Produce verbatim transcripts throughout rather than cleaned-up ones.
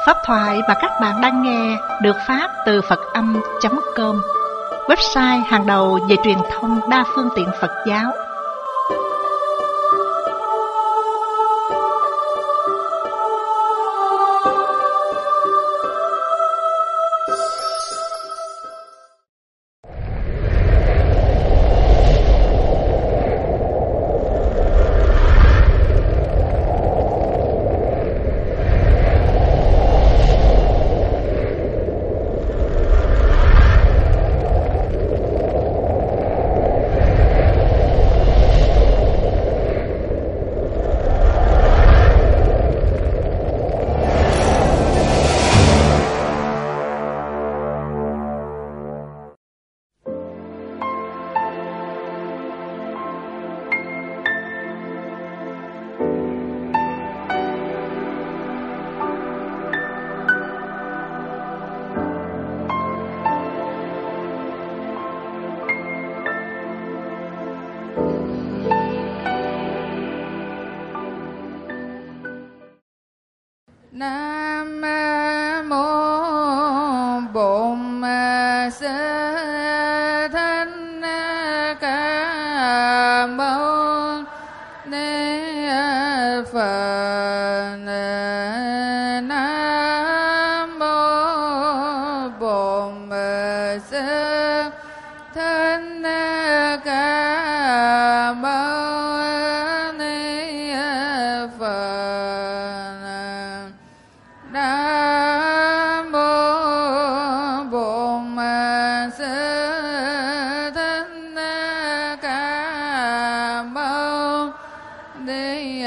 Pháp thoại mà các bạn đang nghe được phát từ Phật Âm chấm com, website hàng đầu về truyền thông đa phương tiện Phật giáo. Nam mô Bổn Sư Thích Ca Mâu Ni Phật. Nam mô Bổn Sư Thích Ca Mâu Ni Phật. Nam mô Bổn Sư Thích Ca Mâu Ni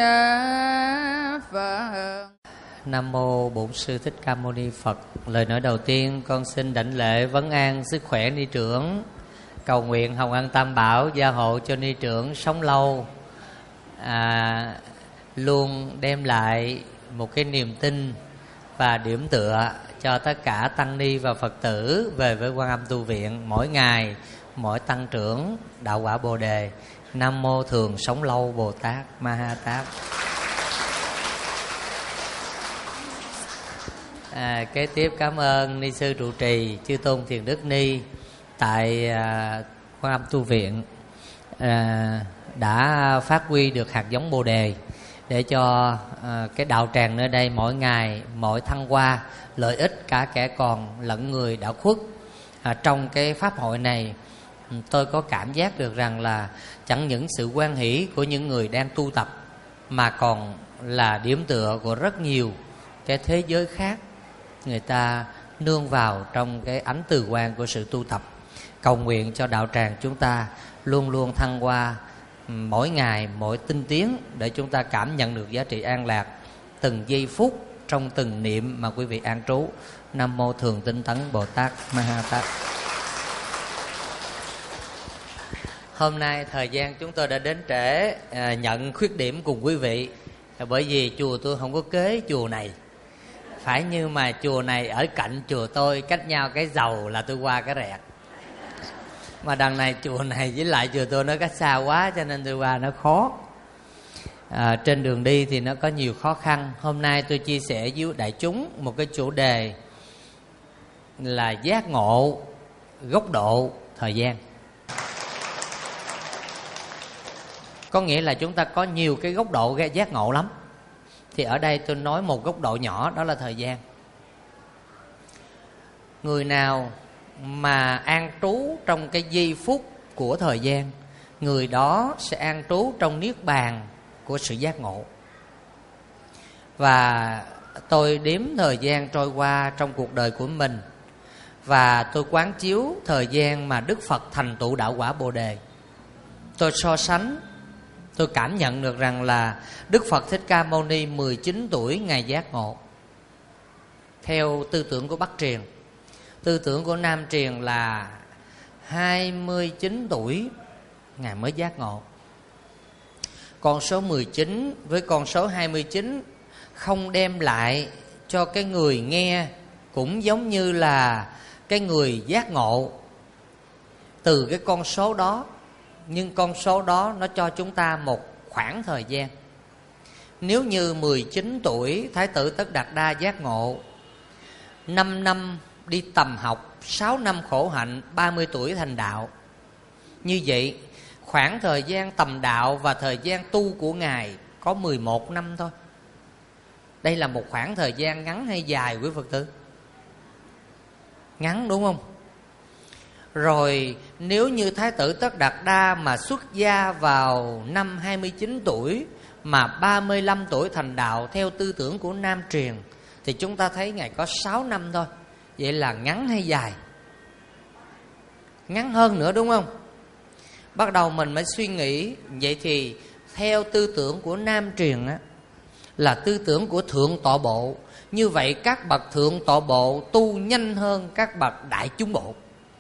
Phật. Nam mô Bổn Sư Thích Ca Mâu Ni Phật. Lời nói đầu tiên con xin đảnh lễ vấn an sức khỏe ni trưởng, cầu nguyện hồng ân tam bảo gia hộ cho ni trưởng sống lâu, à, luôn đem lại một cái niềm tin và điểm tựa cho tất cả tăng ni và Phật tử về với Quan Âm Tu Viện, mỗi ngày mỗi tăng trưởng đạo quả Bồ Đề. Nam mô Thường Sống Lâu Bồ Tát Ma Ha Tát. À, kế tiếp cảm ơn ni sư trụ trì Chư Tôn Thiền Đức Ni tại à, Quan Âm Tu Viện à, đã phát huy được hạt giống Bồ Đề để cho à, cái đạo tràng nơi đây mỗi ngày mỗi thăng hoa lợi ích cả kẻ còn lẫn người đã khuất. À, trong cái pháp hội này tôi có cảm giác được rằng là chẳng những sự hoan hỷ của những người đang tu tập mà còn là điểm tựa của rất nhiều cái thế giới khác, người ta nương vào trong cái ánh từ quang của sự tu tập. Cầu nguyện cho đạo tràng chúng ta luôn luôn thăng hoa mỗi ngày mỗi tinh tiến, để chúng ta cảm nhận được giá trị an lạc từng giây phút trong từng niệm mà quý vị an trú. Nam mô Thường Tinh Tấn Bồ Tát Ma Ha Tát. Hôm nay thời gian chúng tôi đã đến trễ, à, nhận khuyết điểm cùng quý vị, bởi vì chùa tôi không có kế chùa này. Phải như mà chùa này ở cạnh chùa tôi cách nhau cái dầu là tôi qua cái rẹt, mà đằng này chùa này với lại chùa tôi nó cách xa quá cho nên tôi qua nó khó. À, trên đường đi thì nó có nhiều khó khăn. Hôm nay tôi chia sẻ với đại chúng một cái chủ đề là giác ngộ góc độ thời gian. Có nghĩa là chúng ta có nhiều cái góc độ giác ngộ lắm. Thì ở đây tôi nói một góc độ nhỏ, đó là thời gian. Người nào mà an trú trong cái giây phút của thời gian, người đó sẽ an trú trong niết bàn của sự giác ngộ. Và tôi đếm thời gian trôi qua trong cuộc đời của mình, và tôi quán chiếu thời gian mà Đức Phật thành tựu đạo quả Bồ Đề. Tôi so sánh, tôi cảm nhận được rằng là Đức Phật Thích Ca Mâu Ni mười chín tuổi Ngài giác ngộ. Theo tư tưởng của Bắc Truyền, tư tưởng của Nam Truyền là hai mươi chín tuổi Ngài mới giác ngộ. Con số mười chín với con số hai mươi chín không đem lại cho cái người nghe cũng giống như là cái người giác ngộ từ cái con số đó. Nhưng con số đó nó cho chúng ta một khoảng thời gian. Nếu như mười chín tuổi Thái tử Tất Đạt Đa giác ngộ năm năm đi tầm học, sáu năm khổ hạnh, ba mươi tuổi thành đạo. Như vậy khoảng thời gian tầm đạo và thời gian tu của Ngài có mười một năm thôi. Đây là một khoảng thời gian ngắn hay dài quý Phật tử? Ngắn đúng không? Rồi nếu như Thái tử Tất Đạt Đa mà xuất gia vào năm hai mươi chín tuổi mà ba mươi lăm tuổi thành đạo theo tư tưởng của Nam truyền, thì chúng ta thấy Ngài có sáu năm thôi. Vậy là ngắn hay dài? Ngắn hơn nữa đúng không? Bắt đầu mình mới suy nghĩ, vậy thì theo tư tưởng của Nam truyền á, là tư tưởng của Thượng Tọa Bộ. Như vậy các bậc Thượng Tọa Bộ tu nhanh hơn các bậc Đại Chúng Bộ.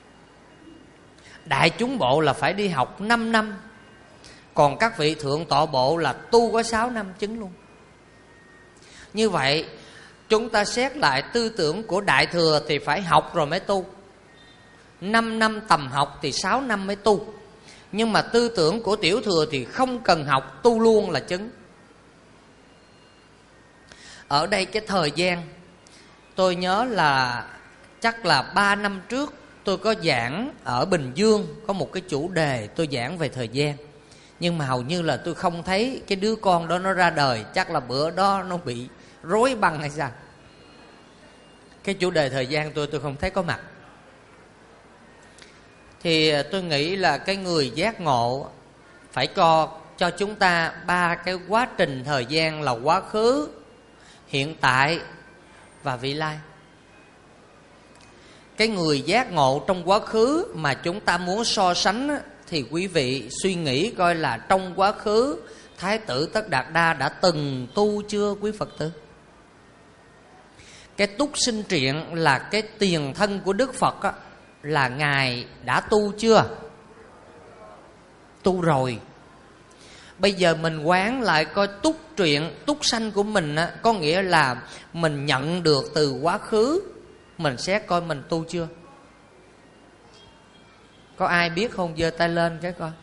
Đại Chúng Bộ là phải đi học năm năm, còn các vị Thượng Tọa Bộ là tu có sáu năm chứng luôn. Như vậy chúng ta xét lại tư tưởng của Đại Thừa thì phải học rồi mới tu. Năm năm tầm học thì sáu năm mới tu. Nhưng mà tư tưởng của Tiểu Thừa thì không cần học, tu luôn là chứng. Ở đây cái thời gian, tôi nhớ là chắc là ba năm trước tôi có giảng ở Bình Dương, có một cái chủ đề tôi giảng về thời gian. Nhưng mà hầu như là tôi không thấy cái đứa con đó nó ra đời. Chắc là bữa đó nó bị rối băng hay sao. Cái chủ đề thời gian tôi tôi không thấy có mặt. Thì tôi nghĩ là cái người giác ngộ phải cho, cho chúng ta ba cái quá trình thời gian là quá khứ, hiện tại và vị lai. Cái người giác ngộ trong quá khứ mà chúng ta muốn so sánh á, thì quý vị suy nghĩ coi là trong quá khứ Thái tử Tất Đạt Đa đã từng tu chưa quý Phật tử? Cái túc sinh triện là cái tiền thân của Đức Phật á, là Ngài đã tu chưa? Tu rồi. Bây giờ mình quán lại coi túc truyện, túc sanh của mình á, có nghĩa là mình nhận được từ quá khứ. Mình xét coi mình tu chưa. Có ai biết không? Giơ tay lên cái coi.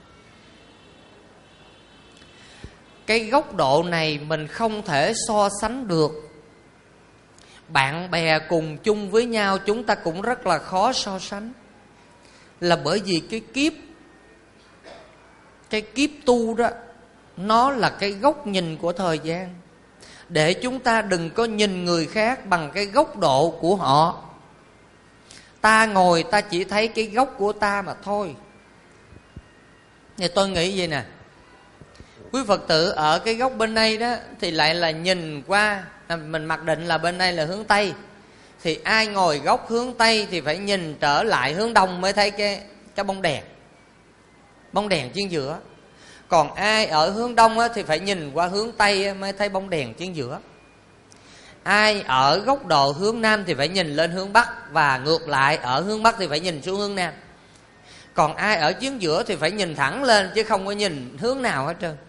Cái góc độ này mình không thể so sánh được. Bạn bè cùng chung với nhau chúng ta cũng rất là khó so sánh. Là bởi vì cái kiếp Cái kiếp tu đó, nó là cái góc nhìn của thời gian. Để chúng ta đừng có nhìn người khác bằng cái góc độ của họ. Ta ngồi ta chỉ thấy cái góc của ta mà thôi. Thì tôi nghĩ vậy nè, quý Phật tử ở cái góc bên đây đó thì lại là nhìn qua, mình mặc định là bên đây là hướng Tây, thì ai ngồi góc hướng Tây thì phải nhìn trở lại hướng Đông mới thấy cái, cái bóng đèn Bóng đèn trên giữa. Còn ai ở hướng Đông á, thì phải nhìn qua hướng Tây mới thấy bóng đèn trên giữa. Ai ở góc độ hướng Nam thì phải nhìn lên hướng Bắc, và ngược lại ở hướng Bắc thì phải nhìn xuống hướng Nam. Còn ai ở chính giữa thì phải nhìn thẳng lên chứ không có nhìn hướng nào hết trơn.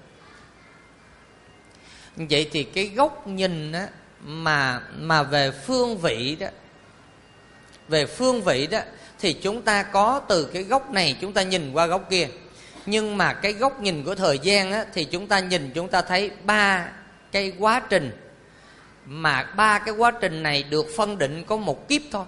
Vậy thì cái góc nhìn á, mà mà về phương vị đó, về phương vị đó thì chúng ta có từ cái góc này chúng ta nhìn qua góc kia. Nhưng mà cái góc nhìn của thời gian á, thì chúng ta nhìn chúng ta thấy ba cái quá trình, mà ba cái quá trình này được phân định có một kiếp thôi.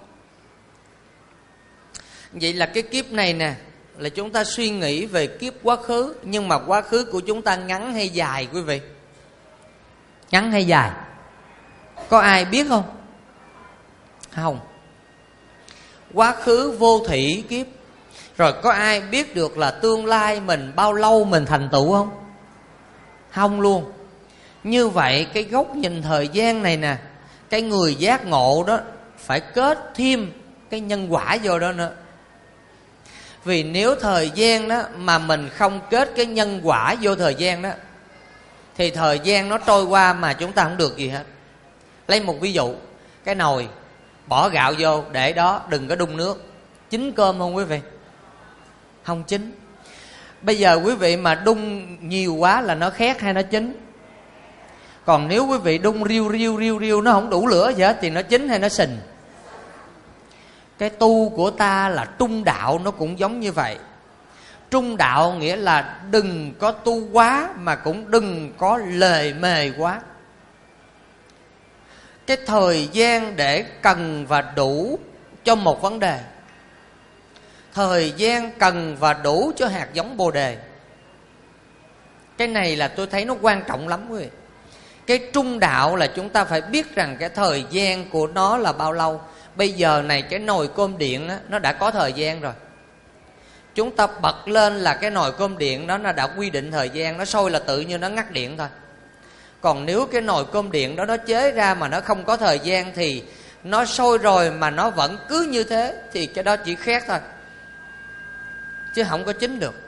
Vậy là cái kiếp này nè, là chúng ta suy nghĩ về kiếp quá khứ. Nhưng mà quá khứ của chúng ta ngắn hay dài quý vị? Ngắn hay dài? Có ai biết không? Không. Quá khứ vô thủy kiếp. Rồi có ai biết được là tương lai mình bao lâu mình thành tựu không? Không luôn. Như vậy cái góc nhìn thời gian này nè, cái người giác ngộ đó phải kết thêm cái nhân quả vô đó nữa. Vì nếu thời gian đó mà mình không kết cái nhân quả vô thời gian đó, thì thời gian nó trôi qua mà chúng ta không được gì hết. Lấy một ví dụ, cái nồi bỏ gạo vô để đó, đừng có đun nước. Chín cơm không quý vị? Không chín. Bây giờ quý vị mà đun nhiều quá là nó khét hay nó chín? Còn nếu quý vị đun riu riu riu riu nó không đủ lửa gì hết thì nó chín hay nó sình? Cái tu của ta là trung đạo, nó cũng giống như vậy. Trung đạo nghĩa là đừng có tu quá mà cũng đừng có lề mề quá. cái thời gian để cần và đủ cho một vấn đề. Thời gian cần và đủ cho hạt giống Bồ Đề. Cái này là tôi thấy nó quan trọng lắm quý vị. Cái trung đạo là chúng ta phải biết rằng cái thời gian của nó là bao lâu. Bây giờ này cái nồi cơm điện á, nó đã có thời gian rồi. Chúng ta bật lên là cái nồi cơm điện đó nó đã quy định thời gian. Nó sôi là tự nhiên nó ngắt điện thôi. Còn nếu cái nồi cơm điện đó nó chế ra mà nó không có thời gian, thì nó sôi rồi mà nó vẫn cứ như thế, thì cái đó chỉ khét thôi, chứ không có chín được.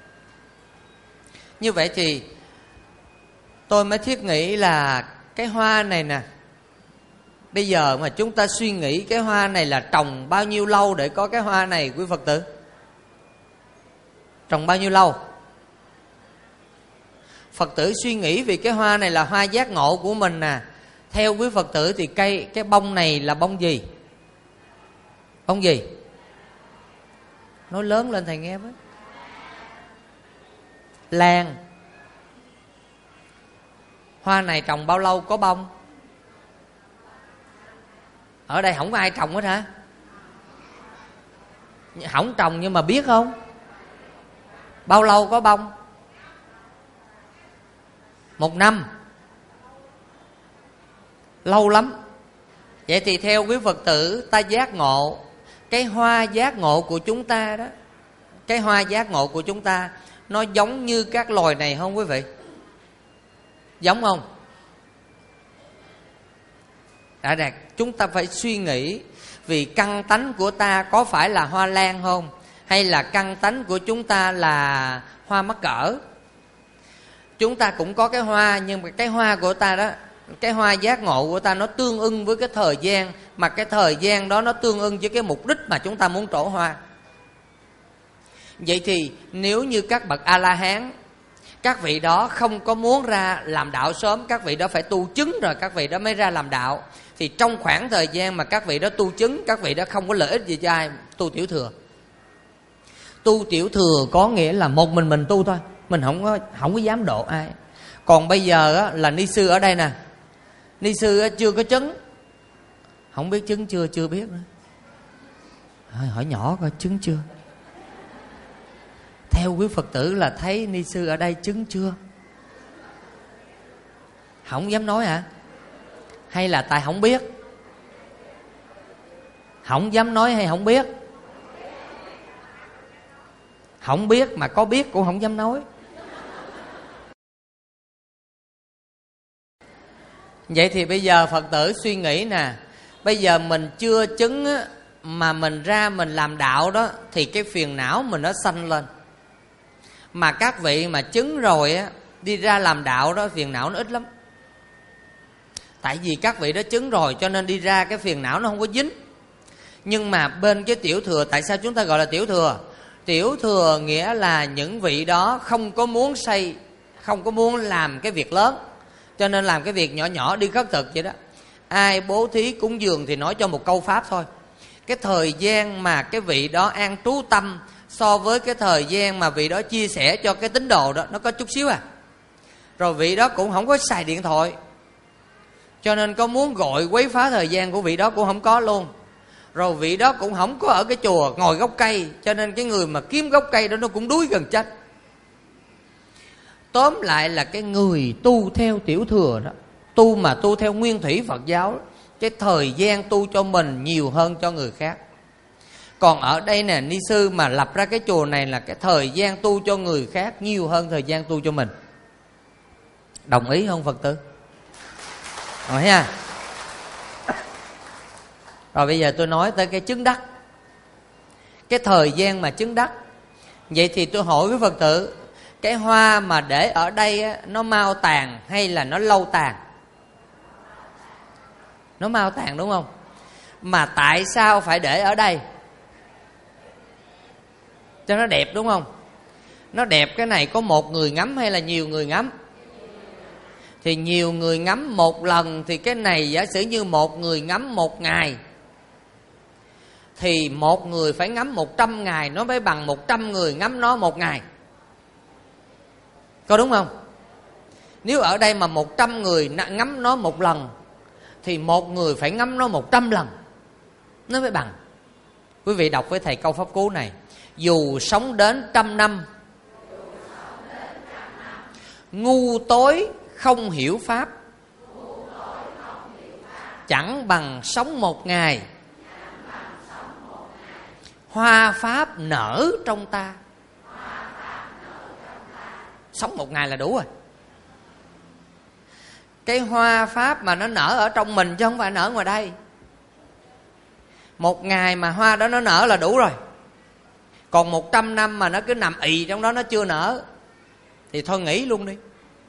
Như vậy thì tôi mới thiết nghĩ là cái hoa này nè, bây giờ mà chúng ta suy nghĩ cái hoa này là trồng bao nhiêu lâu để có cái hoa này quý Phật tử? Trồng bao nhiêu lâu? Phật tử suy nghĩ vì cái hoa này là hoa giác ngộ của mình nè. Theo quý Phật tử thì cây cái bông này là bông gì? Bông gì? Nói lớn lên thầy nghe với. Lan. Hoa này trồng bao lâu có bông? Ở đây không có ai trồng hết hả? Không trồng nhưng mà biết không? Bao lâu có bông? Một năm. Lâu lắm. Vậy thì theo quý Phật tử, ta giác ngộ, cái hoa giác ngộ của chúng ta đó, cái hoa giác ngộ của chúng ta nó giống như các loài này không quý vị? Giống không? Đã đạt, chúng ta phải suy nghĩ, vì căn tánh của ta có phải là hoa lan không? Hay là căn tánh của chúng ta là hoa mắc cỡ? Chúng ta cũng có cái hoa, nhưng mà cái hoa của ta đó, cái hoa giác ngộ của ta nó tương ưng với cái thời gian, mà cái thời gian đó nó tương ưng với cái mục đích mà chúng ta muốn trổ hoa. Vậy thì nếu như các bậc A-la-hán, các vị đó không có muốn ra làm đạo sớm, các vị đó phải tu chứng rồi các vị đó mới ra làm đạo. Thì trong khoảng thời gian mà các vị đó tu chứng, các vị đó không có lợi ích gì cho ai. Tu tiểu thừa. Tu tiểu thừa có nghĩa là một mình mình tu thôi, mình không có, không có dám độ ai. Còn bây giờ á, là ni sư ở đây nè, ni sư á, chưa có chứng, không biết chứng chưa, chưa biết nữa. Hỏi, hỏi nhỏ coi chứng chưa. Theo quý Phật tử là thấy ni sư ở đây chứng chưa? Không dám nói hả? Hay là tại không biết? Không dám nói hay không biết? Không biết mà có biết cũng không dám nói. Vậy thì bây giờ Phật tử suy nghĩ nè, bây giờ mình chưa chứng á, mà mình ra mình làm đạo đó, thì cái phiền não mình nó sanh lên. Mà các vị mà chứng rồi á, đi ra làm đạo đó, phiền não nó ít lắm. Tại vì các vị đó chứng rồi cho nên đi ra cái phiền não nó không có dính. Nhưng mà bên cái tiểu thừa, tại sao chúng ta gọi là tiểu thừa? Tiểu thừa nghĩa là những vị đó không có muốn xây, không có muốn làm cái việc lớn, cho nên làm cái việc nhỏ nhỏ đi khất thực vậy đó. Ai bố thí cúng dường thì nói cho một câu pháp thôi. Cái thời gian mà cái vị đó an trú tâm so với cái thời gian mà vị đó chia sẻ cho cái tín đồ đó, nó có chút xíu à. Rồi vị đó cũng không có xài điện thoại, cho nên có muốn gọi quấy phá thời gian của vị đó cũng không có luôn. Rồi vị đó cũng không có ở cái chùa, ngồi gốc cây, cho nên cái người mà kiếm gốc cây đó nó cũng đuối gần chết. Tóm lại là cái người tu theo tiểu thừa đó, tu mà tu theo nguyên thủy Phật giáo đó, cái thời gian tu cho mình nhiều hơn cho người khác. Còn ở đây nè, ni sư mà lập ra cái chùa này là cái thời gian tu cho người khác nhiều hơn thời gian tu cho mình. Đồng ý không Phật tử? Rồi ha. Rồi bây giờ tôi nói tới cái chứng đắc, cái thời gian mà chứng đắc. Vậy thì tôi hỏi với Phật tử, cái hoa mà để ở đây á, nó mau tàn hay là nó lâu tàn? Nó mau tàn đúng không? Mà tại sao phải để ở đây? Cho nó đẹp đúng không? Nó đẹp cái này có một người ngắm hay là nhiều người ngắm? Thì nhiều người ngắm một lần, thì cái này giả sử như một người ngắm một ngày, thì một người phải ngắm một trăm ngày nó mới bằng một trăm người ngắm nó một ngày. Có đúng không? Nếu ở đây mà một trăm người ngắm nó một lần thì một người phải ngâm nó một trăm lần nó mới bằng. Quý vị đọc với thầy câu pháp cú này: dù sống đến trăm năm, ngu tối không hiểu pháp, chẳng bằng sống một ngày, hoa pháp nở trong ta. Sống một ngày là đủ rồi. Cái hoa pháp mà nó nở ở trong mình chứ không phải nở ngoài đây. Một ngày mà hoa đó nó nở là đủ rồi. Còn một trăm năm mà nó cứ nằm ì trong đó nó chưa nở thì thôi nghỉ luôn đi.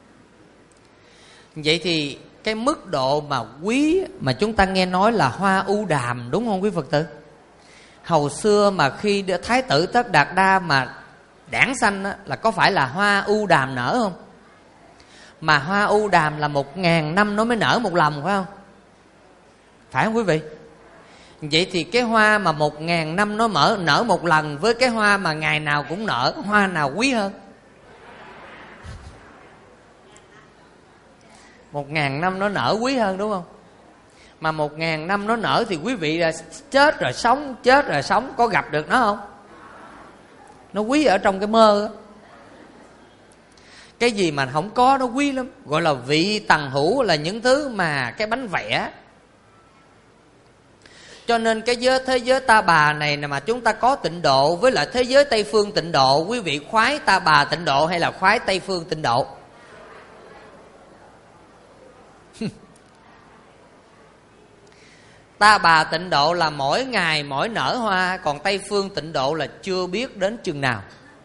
Vậy thì cái mức độ mà quý mà chúng ta nghe nói là hoa ưu đàm, đúng không quý Phật tử? Hầu xưa mà khi Thái tử Tất Đạt Đa mà đản sanh á, là có phải là hoa ưu đàm nở không? Mà hoa ưu đàm là một ngàn năm nó mới nở một lần, phải không? Phải không quý vị? Vậy thì cái hoa mà một ngàn năm nó mở nở một lần với cái hoa mà ngày nào cũng nở, hoa nào quý hơn? Một ngàn năm nó nở quý hơn, đúng không? Mà một ngàn năm nó nở thì quý vị là chết rồi sống, chết rồi sống, có gặp được nó không? Nó quý ở trong cái mơ á. Cái gì mà không có nó quý lắm. Gọi là vị tần hữu, là những thứ mà cái bánh vẽ. Cho nên cái giới, thế giới Ta Bà này mà chúng ta có tịnh độ, với lại thế giới Tây Phương tịnh độ, quý vị khoái Ta Bà tịnh độ hay là khoái Tây Phương tịnh độ? Ta Bà tịnh độ là mỗi ngày mỗi nở hoa, còn Tây Phương tịnh độ là chưa biết đến chừng nào.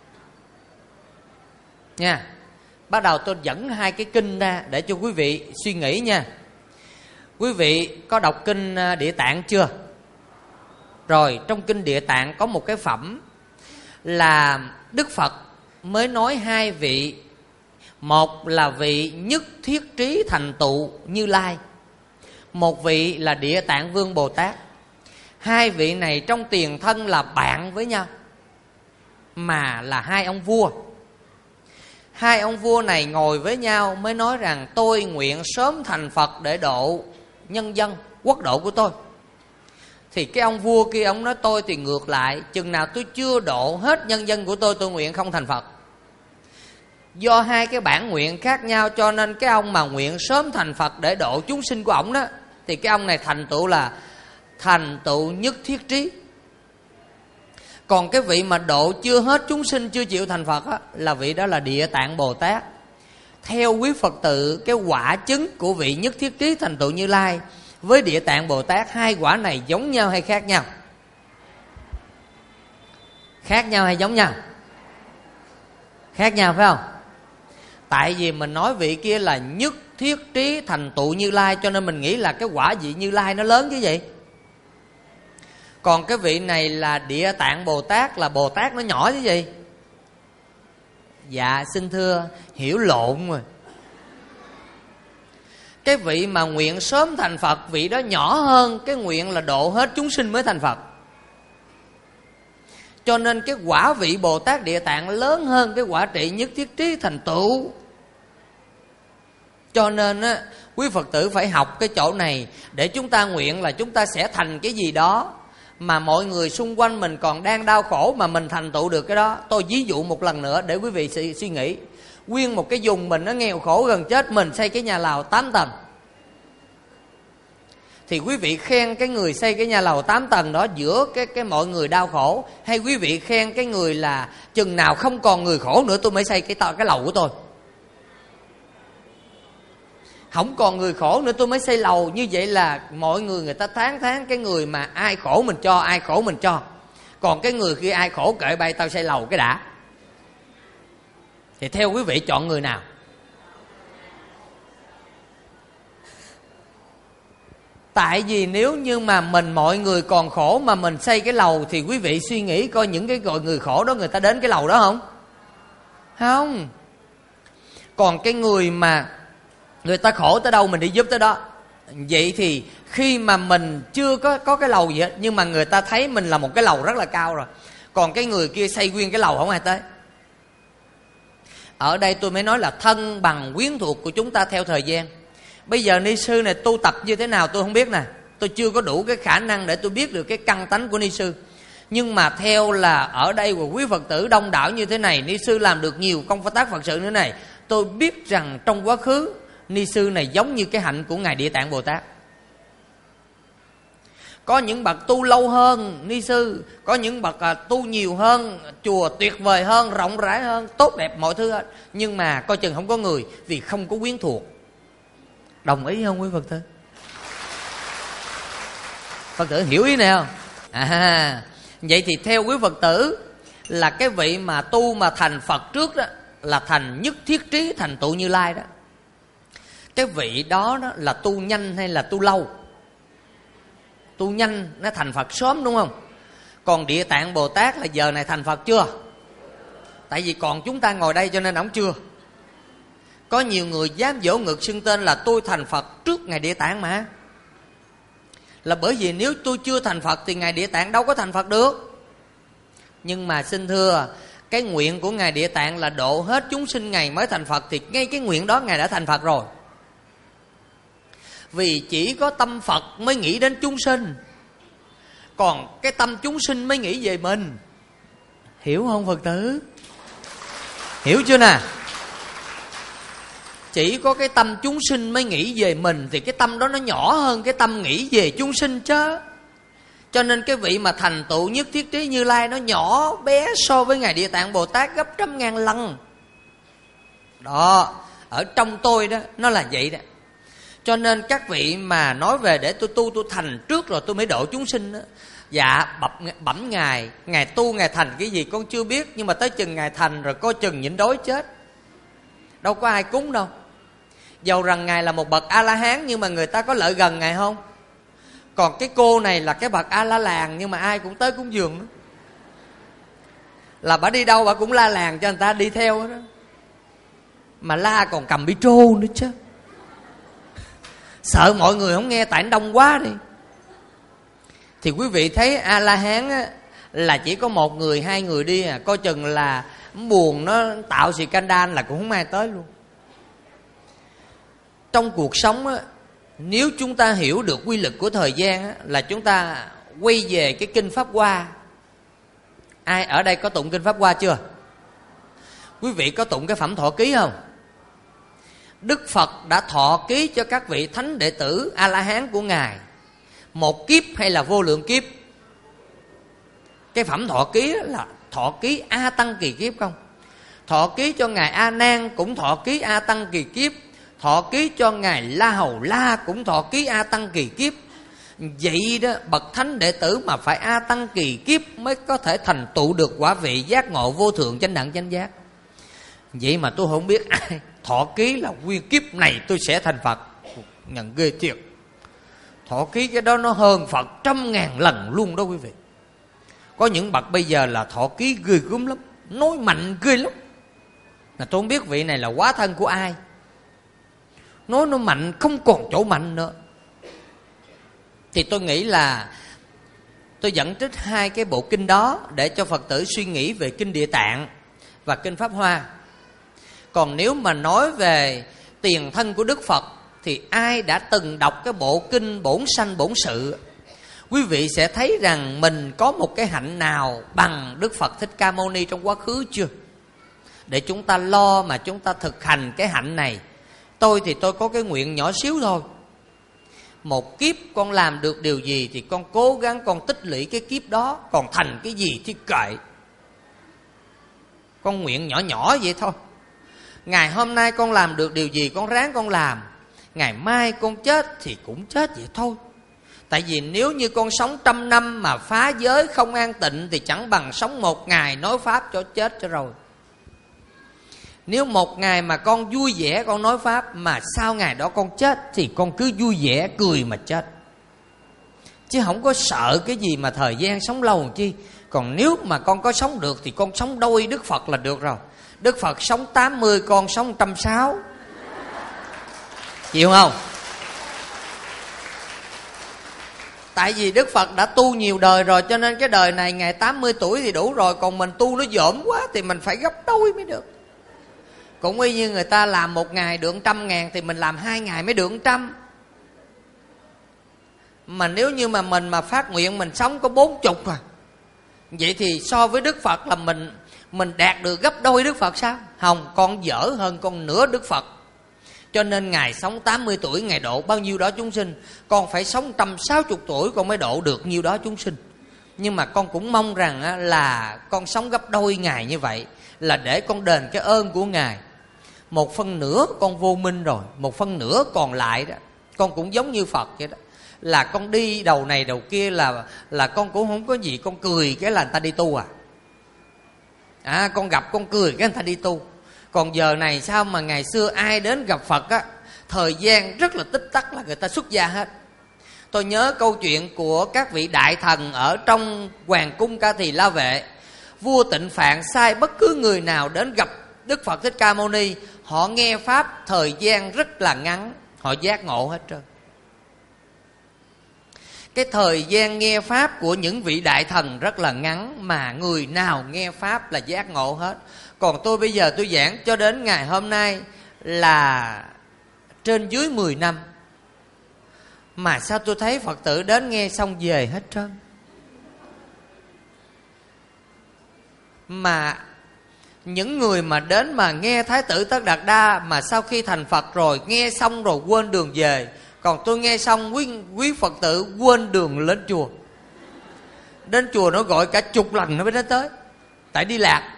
Nha. Bắt đầu tôi dẫn hai cái kinh ra để cho quý vị suy nghĩ nha. Quý vị có đọc kinh Địa Tạng chưa? Rồi, trong kinh Địa Tạng có một cái phẩm là Đức Phật mới nói hai vị. Một là vị nhất thiết trí thành tựu Như Lai, một vị là Địa Tạng Vương Bồ Tát. Hai vị này trong tiền thân là bạn với nhau, mà là hai ông vua. Hai ông vua này ngồi với nhau mới nói rằng tôi nguyện sớm thành Phật để độ nhân dân, quốc độ của tôi. Thì cái ông vua kia ông nói tôi thì ngược lại, chừng nào tôi chưa độ hết nhân dân của tôi, tôi nguyện không thành Phật. Do hai cái bản nguyện khác nhau cho nên cái ông mà nguyện sớm thành Phật để độ chúng sinh của ổng đó, thì cái ông này thành tựu là thành tựu nhất thiết trí. Còn cái vị mà độ chưa hết chúng sinh, chưa chịu thành Phật á, là vị đó là Địa Tạng Bồ Tát. Theo quý Phật tử, cái quả chứng của vị nhất thiết trí thành tựu Như Lai với Địa Tạng Bồ Tát, hai quả này giống nhau hay khác nhau? Khác nhau hay giống nhau? Khác nhau phải không? Tại vì mình nói vị kia là nhất thiết trí thành tựu Như Lai, cho nên mình nghĩ là cái quả vị Như Lai nó lớn chứ gì. Còn cái vị này là Địa Tạng Bồ Tát, là Bồ Tát nó nhỏ chứ gì. Dạ xin thưa, hiểu lộn rồi. Cái vị mà nguyện sớm thành Phật, vị đó nhỏ hơn cái nguyện là độ hết chúng sinh mới thành Phật. Cho nên cái quả vị Bồ Tát Địa Tạng lớn hơn cái quả trị nhất thiết trí thành tựu. Cho nên á, quý Phật tử phải học cái chỗ này để chúng ta nguyện là chúng ta sẽ thành cái gì đó mà mọi người xung quanh mình còn đang đau khổ mà mình thành tựu được cái đó. Tôi ví dụ một lần nữa để quý vị suy, suy nghĩ. Nguyên một cái vùng mình nó nghèo khổ gần chết, mình xây cái nhà lầu tám tầng. Thì quý vị khen cái người xây cái nhà lầu tám tầng đó giữa cái, cái mọi người đau khổ, hay quý vị khen cái người là chừng nào không còn người khổ nữa tôi mới xây cái, cái lầu của tôi? Không còn người khổ nữa tôi mới xây lầu. Như vậy là mọi người người ta tán thán cái người mà ai khổ mình cho, ai khổ mình cho. Còn cái người kia ai khổ kệ bay, tao xây lầu cái đã. Thì theo quý vị chọn người nào? Tại vì nếu như mà mình mọi người còn khổ mà mình xây cái lầu, thì quý vị suy nghĩ coi những cái gọi người khổ đó người ta đến cái lầu đó không? Không. Còn cái người mà người ta khổ tới đâu mình đi giúp tới đó. Vậy thì khi mà mình chưa có, có cái lầu gì hết, nhưng mà người ta thấy mình là một cái lầu rất là cao rồi, còn cái người kia xây nguyên cái lầu không ai tới. Ở đây tôi mới nói là thân bằng quyến thuộc của chúng ta theo thời gian. Bây giờ ni sư này tu tập như thế nào tôi không biết nè, tôi chưa có đủ cái khả năng để tôi biết được cái căn tánh của ni sư. Nhưng mà theo là ở đây của quý Phật tử đông đảo như thế này, ni sư làm được nhiều công tác Phật sự như thế này, tôi biết rằng trong quá khứ ni sư này giống như cái hạnh của Ngài Địa Tạng Bồ Tát. Có những bậc tu lâu hơn ni sư, có những bậc tu nhiều hơn, chùa tuyệt vời hơn, rộng rãi hơn, tốt đẹp mọi thứ hết. Nhưng mà coi chừng không có người, vì không có quyến thuộc. Đồng ý không quý Phật tử? Phật tử hiểu ý này không? À, vậy thì theo quý Phật tử là cái vị mà tu mà thành Phật trước đó là thành nhất thiết trí thành tựu Như Lai đó. Cái vị đó, đó là tu nhanh hay là tu lâu? Tu nhanh nó thành Phật sớm đúng không? Còn Địa Tạng Bồ Tát là giờ này thành Phật chưa? Tại vì còn chúng ta ngồi đây cho nên ổng chưa. Có nhiều người dám dỗ ngực xưng tên là tôi thành Phật trước Ngài Địa Tạng mà. Là bởi vì nếu tôi chưa thành Phật thì Ngài Địa Tạng đâu có thành Phật được. Nhưng mà xin thưa, cái nguyện của Ngài Địa Tạng là độ hết chúng sinh Ngài mới thành Phật, thì ngay cái nguyện đó Ngài đã thành Phật rồi. Vì chỉ có tâm Phật mới nghĩ đến chúng sinh, còn cái tâm chúng sinh mới nghĩ về mình. Hiểu không Phật tử? Hiểu chưa nè? Chỉ có cái tâm chúng sinh mới nghĩ về mình, thì cái tâm đó nó nhỏ hơn cái tâm nghĩ về chúng sinh chứ. Cho nên cái vị mà thành tựu nhất thiết trí Như Lai nó nhỏ bé so với Ngài Địa Tạng Bồ Tát gấp trăm ngàn lần. Đó, ở trong tôi đó, nó là vậy đó. Cho nên các vị mà nói về để tôi tu tôi thành trước rồi tôi mới độ chúng sinh đó. Dạ bẩm, bẩm Ngài, Ngài tu Ngài thành cái gì con chưa biết, nhưng mà tới chừng Ngài thành rồi coi chừng nhịn đói chết. Đâu có ai cúng đâu. Dầu rằng Ngài là một bậc A-la-hán nhưng mà người ta có lợi gần Ngài không? Còn cái cô này là cái bậc A-la-làng nhưng mà ai cũng tới cúng dường nữa. Là bà đi đâu bà cũng la làng cho người ta đi theo đó. Mà la còn cầm bi trô nữa chứ. Sợ mọi người không nghe tại đông quá đi. Thì quý vị thấy A-la-hán á, là chỉ có một người hai người đi à. Coi chừng là buồn nó tạo sự scandal là cũng không ai tới luôn. Trong cuộc sống á, nếu chúng ta hiểu được quy luật của thời gian á, là chúng ta quay về cái kinh Pháp Hoa. Ai ở đây có tụng kinh Pháp Hoa chưa? Quý vị có tụng cái phẩm thọ ký không? Đức Phật đã thọ ký cho các vị thánh đệ tử A-la-hán của Ngài một kiếp hay là vô lượng kiếp? Cái phẩm thọ ký là thọ ký A Tăng kỳ kiếp không? Thọ ký cho Ngài A Nan cũng thọ ký A Tăng kỳ kiếp. Thọ ký cho Ngài La Hầu La cũng thọ ký A Tăng kỳ kiếp. Vậy đó, bậc thánh đệ tử mà phải A Tăng kỳ kiếp mới có thể thành tựu được quả vị giác ngộ vô thượng chánh đẳng chánh giác. Vậy mà tôi không biết ai thọ ký là nguyên kiếp này tôi sẽ thành Phật. Nhận ghê thiệt. Thọ ký cái đó nó hơn Phật trăm ngàn lần luôn đó quý vị. Có những bậc bây giờ là thọ ký ghê gớm lắm, nói mạnh ghê lắm. Là tôi không biết vị này là hóa thân của ai. Nói nó mạnh không còn chỗ mạnh nữa. Thì tôi nghĩ là tôi dẫn trích hai cái bộ kinh đó để cho Phật tử suy nghĩ về kinh Địa Tạng và kinh Pháp Hoa. Còn nếu mà nói về tiền thân của Đức Phật thì ai đã từng đọc cái bộ kinh Bổn Sanh Bổn Sự, quý vị sẽ thấy rằng mình có một cái hạnh nào bằng Đức Phật Thích Ca Mâu Ni trong quá khứ chưa? Để chúng ta lo mà chúng ta thực hành cái hạnh này. Tôi thì tôi có cái nguyện nhỏ xíu thôi. Một kiếp con làm được điều gì thì con cố gắng con tích lũy cái kiếp đó. Còn thành cái gì thì kệ. Con nguyện nhỏ nhỏ vậy thôi. Ngày hôm nay con làm được điều gì con ráng con làm. Ngày mai con chết thì cũng chết vậy thôi. Tại vì nếu như con sống trăm năm mà phá giới không an tịnh thì chẳng bằng sống một ngày nói Pháp cho chết cho rồi. Nếu một ngày mà con vui vẻ con nói Pháp mà sau ngày đó con chết thì con cứ vui vẻ cười mà chết. Chứ không có sợ cái gì mà thời gian sống lâu làm chi. Còn nếu mà con có sống được thì con sống đôi Đức Phật là được rồi. Đức Phật sống tám mươi, con sống một trăm sáu mươi. Chịu không? Tại vì Đức Phật đã tu nhiều đời rồi, cho nên cái đời này Ngài tám mươi tuổi thì đủ rồi. Còn mình tu nó dởm quá thì mình phải gấp đôi mới được. Cũng y như người ta làm một ngày được trăm ngàn thì mình làm hai ngày mới được trăm. Mà nếu như mà mình mà phát nguyện mình sống có bốn chục à, vậy thì so với Đức Phật là mình mình đạt được gấp đôi Đức Phật sao? Không, con dở hơn con nửa Đức Phật. Cho nên Ngài sống tám mươi tuổi, Ngài độ bao nhiêu đó chúng sinh. Con phải sống một trăm sáu mươi tuổi con mới độ được nhiêu đó chúng sinh. Nhưng mà con cũng mong rằng là con sống gấp đôi Ngài như vậy, là để con đền cái ơn của Ngài. Một phân nửa con vô minh rồi, một phân nửa còn lại đó, con cũng giống như Phật vậy đó. Là con đi đầu này đầu kia là là con cũng không có gì, con cười cái là người ta đi tu à. À, con gặp con cười cái người ta đi tu. Còn giờ này sao mà ngày xưa ai đến gặp Phật á, thời gian rất là tích tắc là người ta xuất gia hết. Tôi nhớ câu chuyện của các vị đại thần ở trong hoàng cung Ca Tỳ La Vệ. Vua Tịnh Phạn sai bất cứ người nào đến gặp Đức Phật Thích Ca Mâu Ni, họ nghe pháp thời gian rất là ngắn, họ giác ngộ hết trơn. Cái thời gian nghe pháp của những vị đại thần rất là ngắn, mà người nào nghe pháp là giác ngộ hết. Còn tôi bây giờ tôi giảng cho đến ngày hôm nay là trên dưới mười năm, mà sao tôi thấy Phật tử đến nghe xong về hết trơn. Mà những người mà đến mà nghe Thái tử Tất Đạt Đa mà sau khi thành Phật rồi, nghe xong rồi quên đường về. Còn tôi nghe xong quý, quý Phật tử quên đường lên chùa. Đến chùa nó gọi cả chục lần nó mới đến tới, tại đi lạc.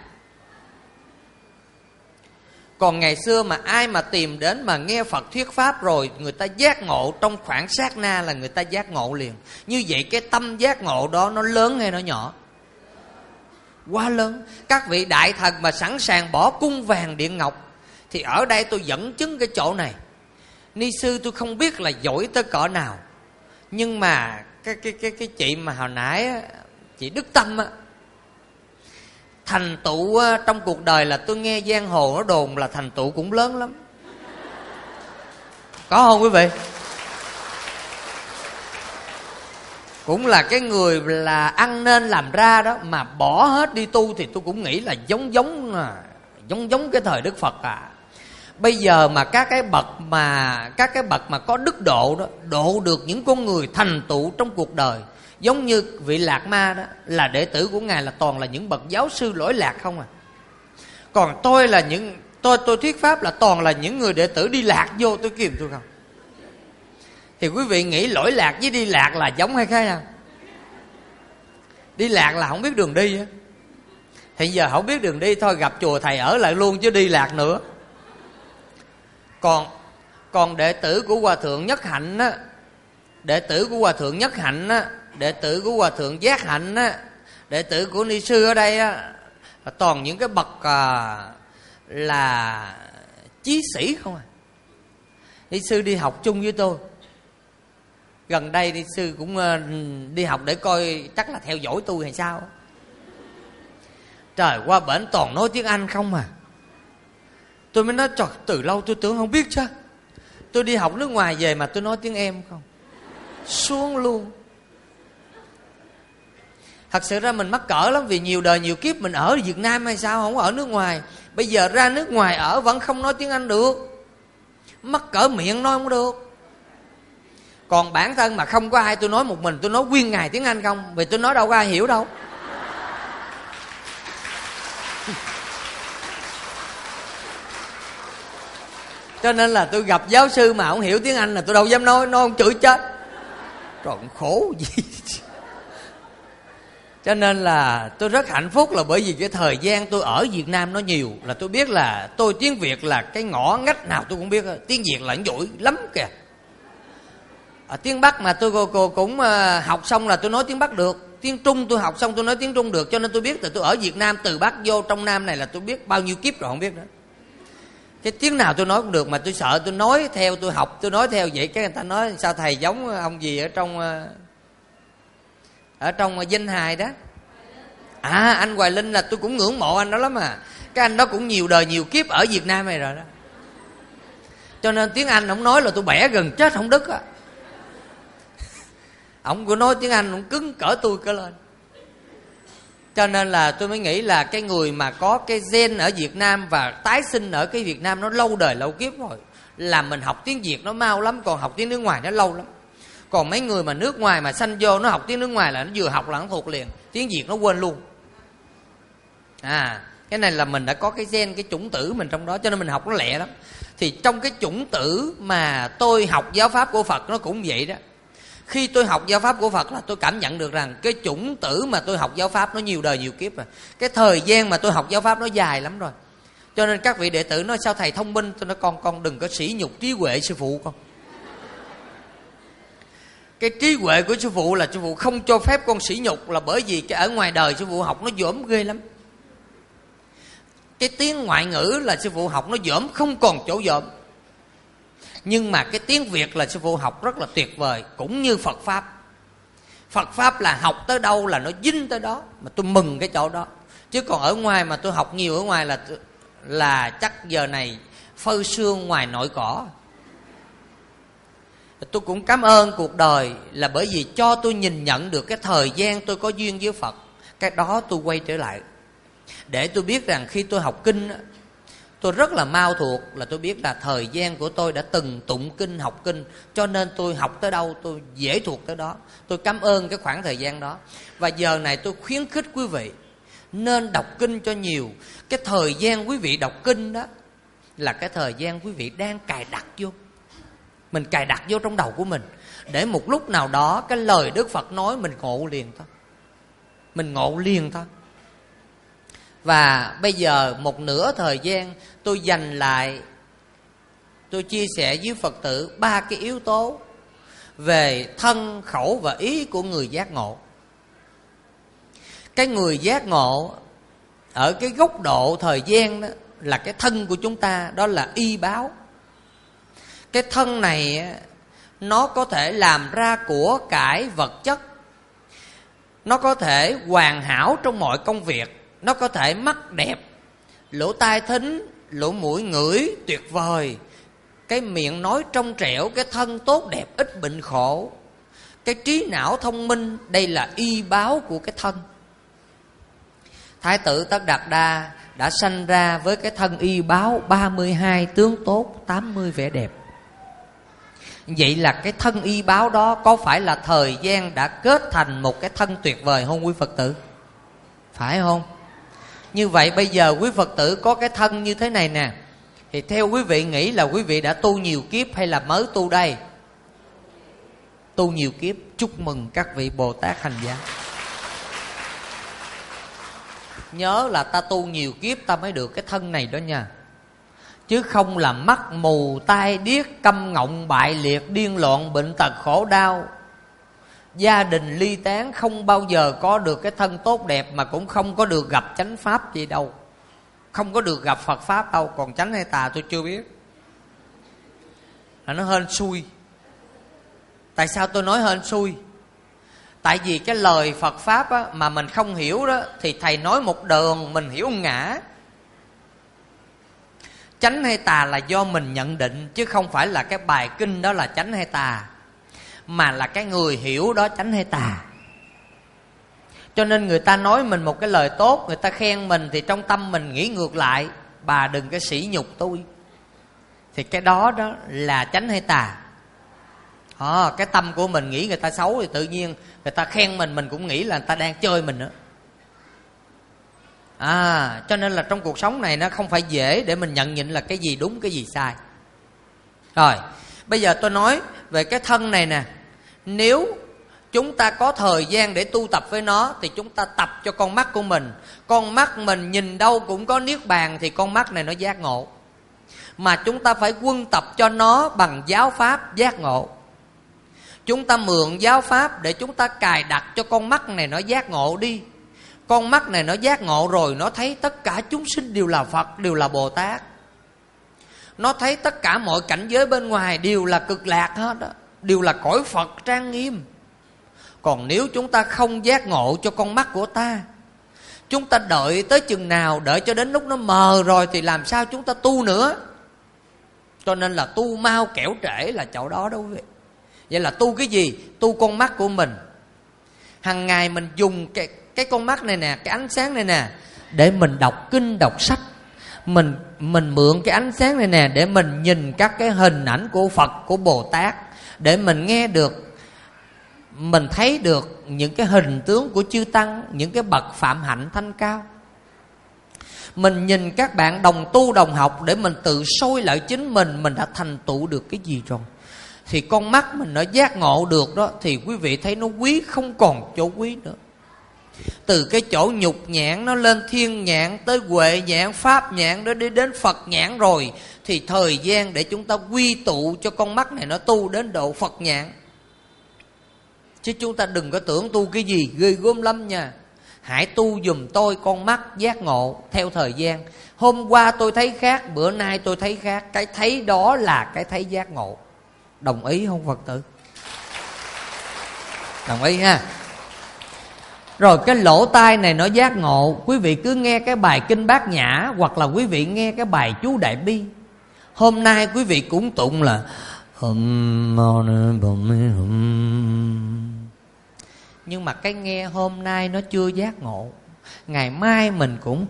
Còn ngày xưa mà ai mà tìm đến mà nghe Phật thuyết pháp rồi, người ta giác ngộ trong khoảng sát na là người ta giác ngộ liền. Như vậy cái tâm giác ngộ đó nó lớn hay nó nhỏ? Quá lớn. Các vị đại thần mà sẵn sàng bỏ cung vàng điện ngọc. Thì ở đây tôi dẫn chứng cái chỗ này. Ni sư tôi không biết là giỏi tới cỡ nào, nhưng mà cái cái cái cái chị mà hồi nãy á, chị Đức Tâm á, thành tựu trong cuộc đời là tôi nghe giang hồ nó đồn là thành tựu cũng lớn lắm. Có không quý vị? Cũng là cái người là ăn nên làm ra đó, mà bỏ hết đi tu thì tôi cũng nghĩ là giống giống giống giống cái thời Đức Phật à. Bây giờ mà các cái bậc mà các cái bậc mà có đức độ đó, độ được những con người thành tựu trong cuộc đời, giống như vị Lạc Ma đó, là đệ tử của Ngài là toàn là những bậc giáo sư lỗi lạc không à. Còn tôi là những tôi tôi thuyết pháp là toàn là những người đệ tử đi lạc vô, tôi kìm tôi không. Thì quý vị nghĩ lỗi lạc với đi lạc là giống hay khác nào? Đi lạc là không biết đường đi á. Thì giờ không biết đường đi thôi gặp chùa thầy ở lại luôn chứ đi lạc nữa. Còn còn đệ tử của Hòa Thượng Nhất Hạnh á, đệ tử của Hòa Thượng Nhất Hạnh á, đệ tử của Hòa Thượng Giác Hạnh á, đệ tử của Ni sư ở đây á, là toàn những cái bậc à, là chí sĩ không à. Ni sư đi học chung với tôi. Gần đây Ni sư cũng uh, đi học để coi chắc là theo dõi tôi hay sao. Trời, qua bển toàn nói tiếng Anh không à. Tôi mới nói trời, từ lâu tôi tưởng không biết chứ. Tôi đi học nước ngoài về mà tôi nói tiếng em không. Xuống luôn. Thật sự ra mình mắc cỡ lắm, vì nhiều đời nhiều kiếp mình ở Việt Nam hay sao, không ở nước ngoài. Bây giờ ra nước ngoài ở vẫn không nói tiếng Anh được. Mắc cỡ miệng nói không được. Còn bản thân mà không có ai, tôi nói một mình, tôi nói nguyên ngày tiếng Anh không. Vì tôi nói đâu có ai hiểu đâu. Cho nên là tôi gặp giáo sư mà không hiểu tiếng Anh là tôi đâu dám nói, nói không chửi chết. Trời, khổ gì. Cho nên là tôi rất hạnh phúc là bởi vì cái thời gian tôi ở Việt Nam nó nhiều, là tôi biết là tôi tiếng Việt là cái ngõ ngách nào tôi cũng biết. Tiếng Việt là giỏi lắm kìa. Ở tiếng Bắc mà tôi cô, cô cũng học xong là tôi nói tiếng Bắc được. Tiếng Trung tôi học xong tôi nói tiếng Trung được. Cho nên tôi biết là tôi ở Việt Nam từ Bắc vô trong Nam này là tôi biết bao nhiêu kiếp rồi không biết nữa. Cái tiếng nào tôi nói cũng được, mà tôi sợ tôi nói theo, tôi học tôi nói theo vậy cái người ta nói sao thầy giống ông gì ở trong ở trong danh hài đó. À, anh Hoài Linh là tôi cũng ngưỡng mộ anh đó lắm à. Cái anh đó cũng nhiều đời nhiều kiếp ở Việt Nam này rồi đó. Cho nên tiếng Anh ông nói là tôi bẻ gần chết không đứt á. Ông có nói tiếng Anh ông cứng cỡ tôi cỡ lên. Cho nên là tôi mới nghĩ là cái người mà có cái gen ở Việt Nam và tái sinh ở cái Việt Nam nó lâu đời lâu kiếp rồi, là mình học tiếng Việt nó mau lắm, còn học tiếng nước ngoài nó lâu lắm. Còn mấy người mà nước ngoài mà sanh vô nó học tiếng nước ngoài là nó vừa học là nó thuộc liền, tiếng Việt nó quên luôn. À, cái này là mình đã có cái gen, cái chủng tử mình trong đó, cho nên mình học nó lẹ lắm. Thì trong cái chủng tử mà tôi học giáo pháp của Phật nó cũng vậy đó. Khi tôi học giáo pháp của Phật là tôi cảm nhận được rằng cái chủng tử mà tôi học giáo pháp nó nhiều đời nhiều kiếp rồi. Cái thời gian mà tôi học giáo pháp nó dài lắm rồi. Cho nên các vị đệ tử nói sao thầy thông minh, tôi nói con con đừng có sỉ nhục trí huệ sư phụ con. Cái trí huệ của sư phụ là sư phụ không cho phép con sỉ nhục, là bởi vì cái ở ngoài đời sư phụ học nó dởm ghê lắm. Cái tiếng ngoại ngữ là sư phụ học nó dởm không còn chỗ dởm. Nhưng mà cái tiếng Việt là sư phụ học rất là tuyệt vời, cũng như Phật Pháp. Phật Pháp là học tới đâu là nó dính tới đó, mà tôi mừng cái chỗ đó. Chứ còn ở ngoài mà tôi học nhiều ở ngoài là là chắc giờ này phơi sương ngoài nội cỏ. Tôi cũng cảm ơn cuộc đời là bởi vì cho tôi nhìn nhận được cái thời gian tôi có duyên với Phật. Cái đó tôi quay trở lại để tôi biết rằng khi tôi học kinh, tôi rất là mau thuộc, là tôi biết là thời gian của tôi đã từng tụng kinh, học kinh, cho nên tôi học tới đâu tôi dễ thuộc tới đó. Tôi cảm ơn cái khoảng thời gian đó. Và giờ này tôi khuyến khích quý vị nên đọc kinh cho nhiều. Cái thời gian quý vị đọc kinh đó là cái thời gian quý vị đang cài đặt vô. Mình cài đặt vô trong đầu của mình, để một lúc nào đó cái lời Đức Phật nói mình ngộ liền thôi. Mình ngộ liền thôi. Và bây giờ một nửa thời gian tôi dành lại, tôi chia sẻ với Phật tử ba cái yếu tố về thân, khẩu và ý của người giác ngộ. Cái người giác ngộ ở cái góc độ thời gian đó là cái thân của chúng ta, đó là y báo. Cái thân này nó có thể làm ra của cải vật chất, nó có thể hoàn hảo trong mọi công việc, nó có thể mắt đẹp, lỗ tai thính, lỗ mũi ngửi tuyệt vời, cái miệng nói trong trẻo, cái thân tốt đẹp ít bệnh khổ, cái trí não thông minh. Đây là y báo của cái thân. Thái tử Tất Đạt Đa đã sanh ra với cái thân y báo ba mươi hai tướng tốt, tám mươi vẻ đẹp. Vậy là cái thân y báo đó có phải là thời gian đã kết thành một cái thân tuyệt vời không quý Phật tử? Phải không? Như vậy bây giờ quý Phật tử có cái thân như thế này nè, thì theo quý vị nghĩ là quý vị đã tu nhiều kiếp hay là mới tu đây? Tu nhiều kiếp. Chúc mừng các vị Bồ Tát hành giả. Nhớ là ta tu nhiều kiếp ta mới được cái thân này đó nha. Chứ không là mắt mù, tai điếc, câm ngọng, bại liệt, điên loạn, bệnh tật, khổ đau, gia đình ly tán, không bao giờ có được cái thân tốt đẹp, mà cũng không có được gặp chánh pháp gì đâu, không có được gặp Phật Pháp đâu. Còn chánh hay tà tôi chưa biết, là nó hên xui. Tại sao tôi nói hên xui? Tại vì cái lời Phật Pháp á, mà mình không hiểu đó, thì thầy nói một đường mình hiểu ngã. Chánh hay tà là do mình nhận định, chứ không phải là cái bài kinh đó là chánh hay tà, mà là cái người hiểu đó chánh hay tà. Cho nên người ta nói mình một cái lời tốt, người ta khen mình, thì trong tâm mình nghĩ ngược lại, bà đừng có sỉ nhục tôi. Thì cái đó đó là chánh hay tà. à, Cái tâm của mình nghĩ người ta xấu, thì tự nhiên người ta khen mình, mình cũng nghĩ là người ta đang chơi mình nữa. À, cho nên là trong cuộc sống này nó không phải dễ để mình nhận nhịn là cái gì đúng, cái gì sai. Rồi, bây giờ tôi nói về cái thân này nè. Nếu chúng ta có thời gian để tu tập với nó, thì chúng ta tập cho con mắt của mình. Con mắt mình nhìn đâu cũng có niết bàn, thì con mắt này nó giác ngộ. Mà chúng ta phải quân tập cho nó bằng giáo pháp giác ngộ. Chúng ta mượn giáo pháp để chúng ta cài đặt cho con mắt này nó giác ngộ đi. Con mắt này nó giác ngộ rồi, nó thấy tất cả chúng sinh đều là Phật, đều là Bồ Tát. Nó thấy tất cả mọi cảnh giới bên ngoài đều là cực lạc hết đó, đều là cõi Phật trang nghiêm. Còn nếu chúng ta không giác ngộ cho con mắt của ta, chúng ta đợi tới chừng nào, đợi cho đến lúc nó mờ rồi thì làm sao chúng ta tu nữa. Cho nên là tu mau kẻo trễ là chỗ đó đâu. Vậy là tu cái gì? Tu con mắt của mình. Hằng ngày mình dùng cái cái con mắt này nè, cái ánh sáng này nè, để mình đọc kinh đọc sách. Mình mình mượn cái ánh sáng này nè để mình nhìn các cái hình ảnh của Phật, của Bồ Tát, để mình nghe được, mình thấy được những cái hình tướng của chư tăng, những cái bậc phạm hạnh thanh cao. Mình nhìn các bạn đồng tu đồng học để mình tự soi lại chính mình, mình đã thành tựu được cái gì rồi. Thì con mắt mình nó giác ngộ được đó, thì quý vị thấy nó quý không còn chỗ quý nữa. Từ cái chỗ nhục nhãn nó lên thiên nhãn, tới huệ nhãn, pháp nhãn, đó đi đến Phật nhãn rồi, thì thời gian để chúng ta quy tụ cho con mắt này nó tu đến độ Phật nhãn. Chứ chúng ta đừng có tưởng tu cái gì ghê gớm lắm nha. Hãy tu dùm tôi con mắt giác ngộ theo thời gian. Hôm qua tôi thấy khác, bữa nay tôi thấy khác. Cái thấy đó là cái thấy giác ngộ. Đồng ý không Phật tử? Đồng ý ha. Rồi cái lỗ tai này nó giác ngộ. Quý vị cứ nghe cái bài kinh Bát Nhã, hoặc là quý vị nghe cái bài chú Đại Bi. Hôm nay quý vị cũng tụng là nhưng mà cái nghe hôm nay nó chưa giác ngộ. Ngày mai mình cũng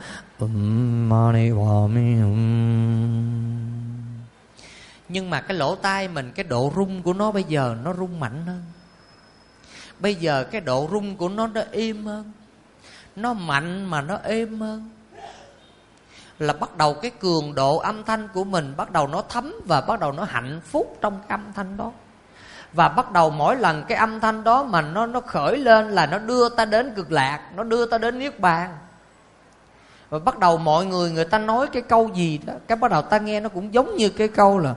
nhưng mà cái lỗ tai mình, cái độ rung của nó bây giờ nó rung mạnh hơn. Bây giờ cái độ rung của nó nó êm hơn, nó mạnh mà nó êm hơn. Là bắt đầu cái cường độ âm thanh của mình bắt đầu nó thấm, và bắt đầu nó hạnh phúc trong cái âm thanh đó. Và bắt đầu mỗi lần cái âm thanh đó mà nó nó khởi lên là nó đưa ta đến cực lạc, nó đưa ta đến niết bàn. Và bắt đầu mọi người người ta nói cái câu gì đó, cái bắt đầu ta nghe nó cũng giống như cái câu là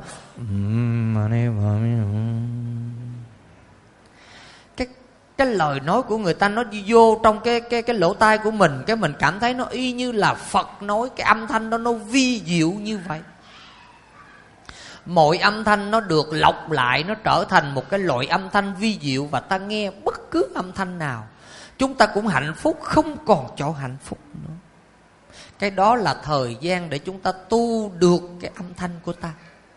cái cái lời nói của người ta nó đi vô trong cái cái cái lỗ tai của mình, cái mình cảm thấy nó y như là Phật nói. Cái âm thanh đó nó vi diệu như vậy. Mọi âm thanh nó được lọc lại, nó trở thành một cái loại âm thanh vi diệu, và ta nghe bất cứ âm thanh nào chúng ta cũng hạnh phúc, không còn chỗ hạnh phúc nữa. Cái đó là thời gian để chúng ta tu được cái âm thanh của ta.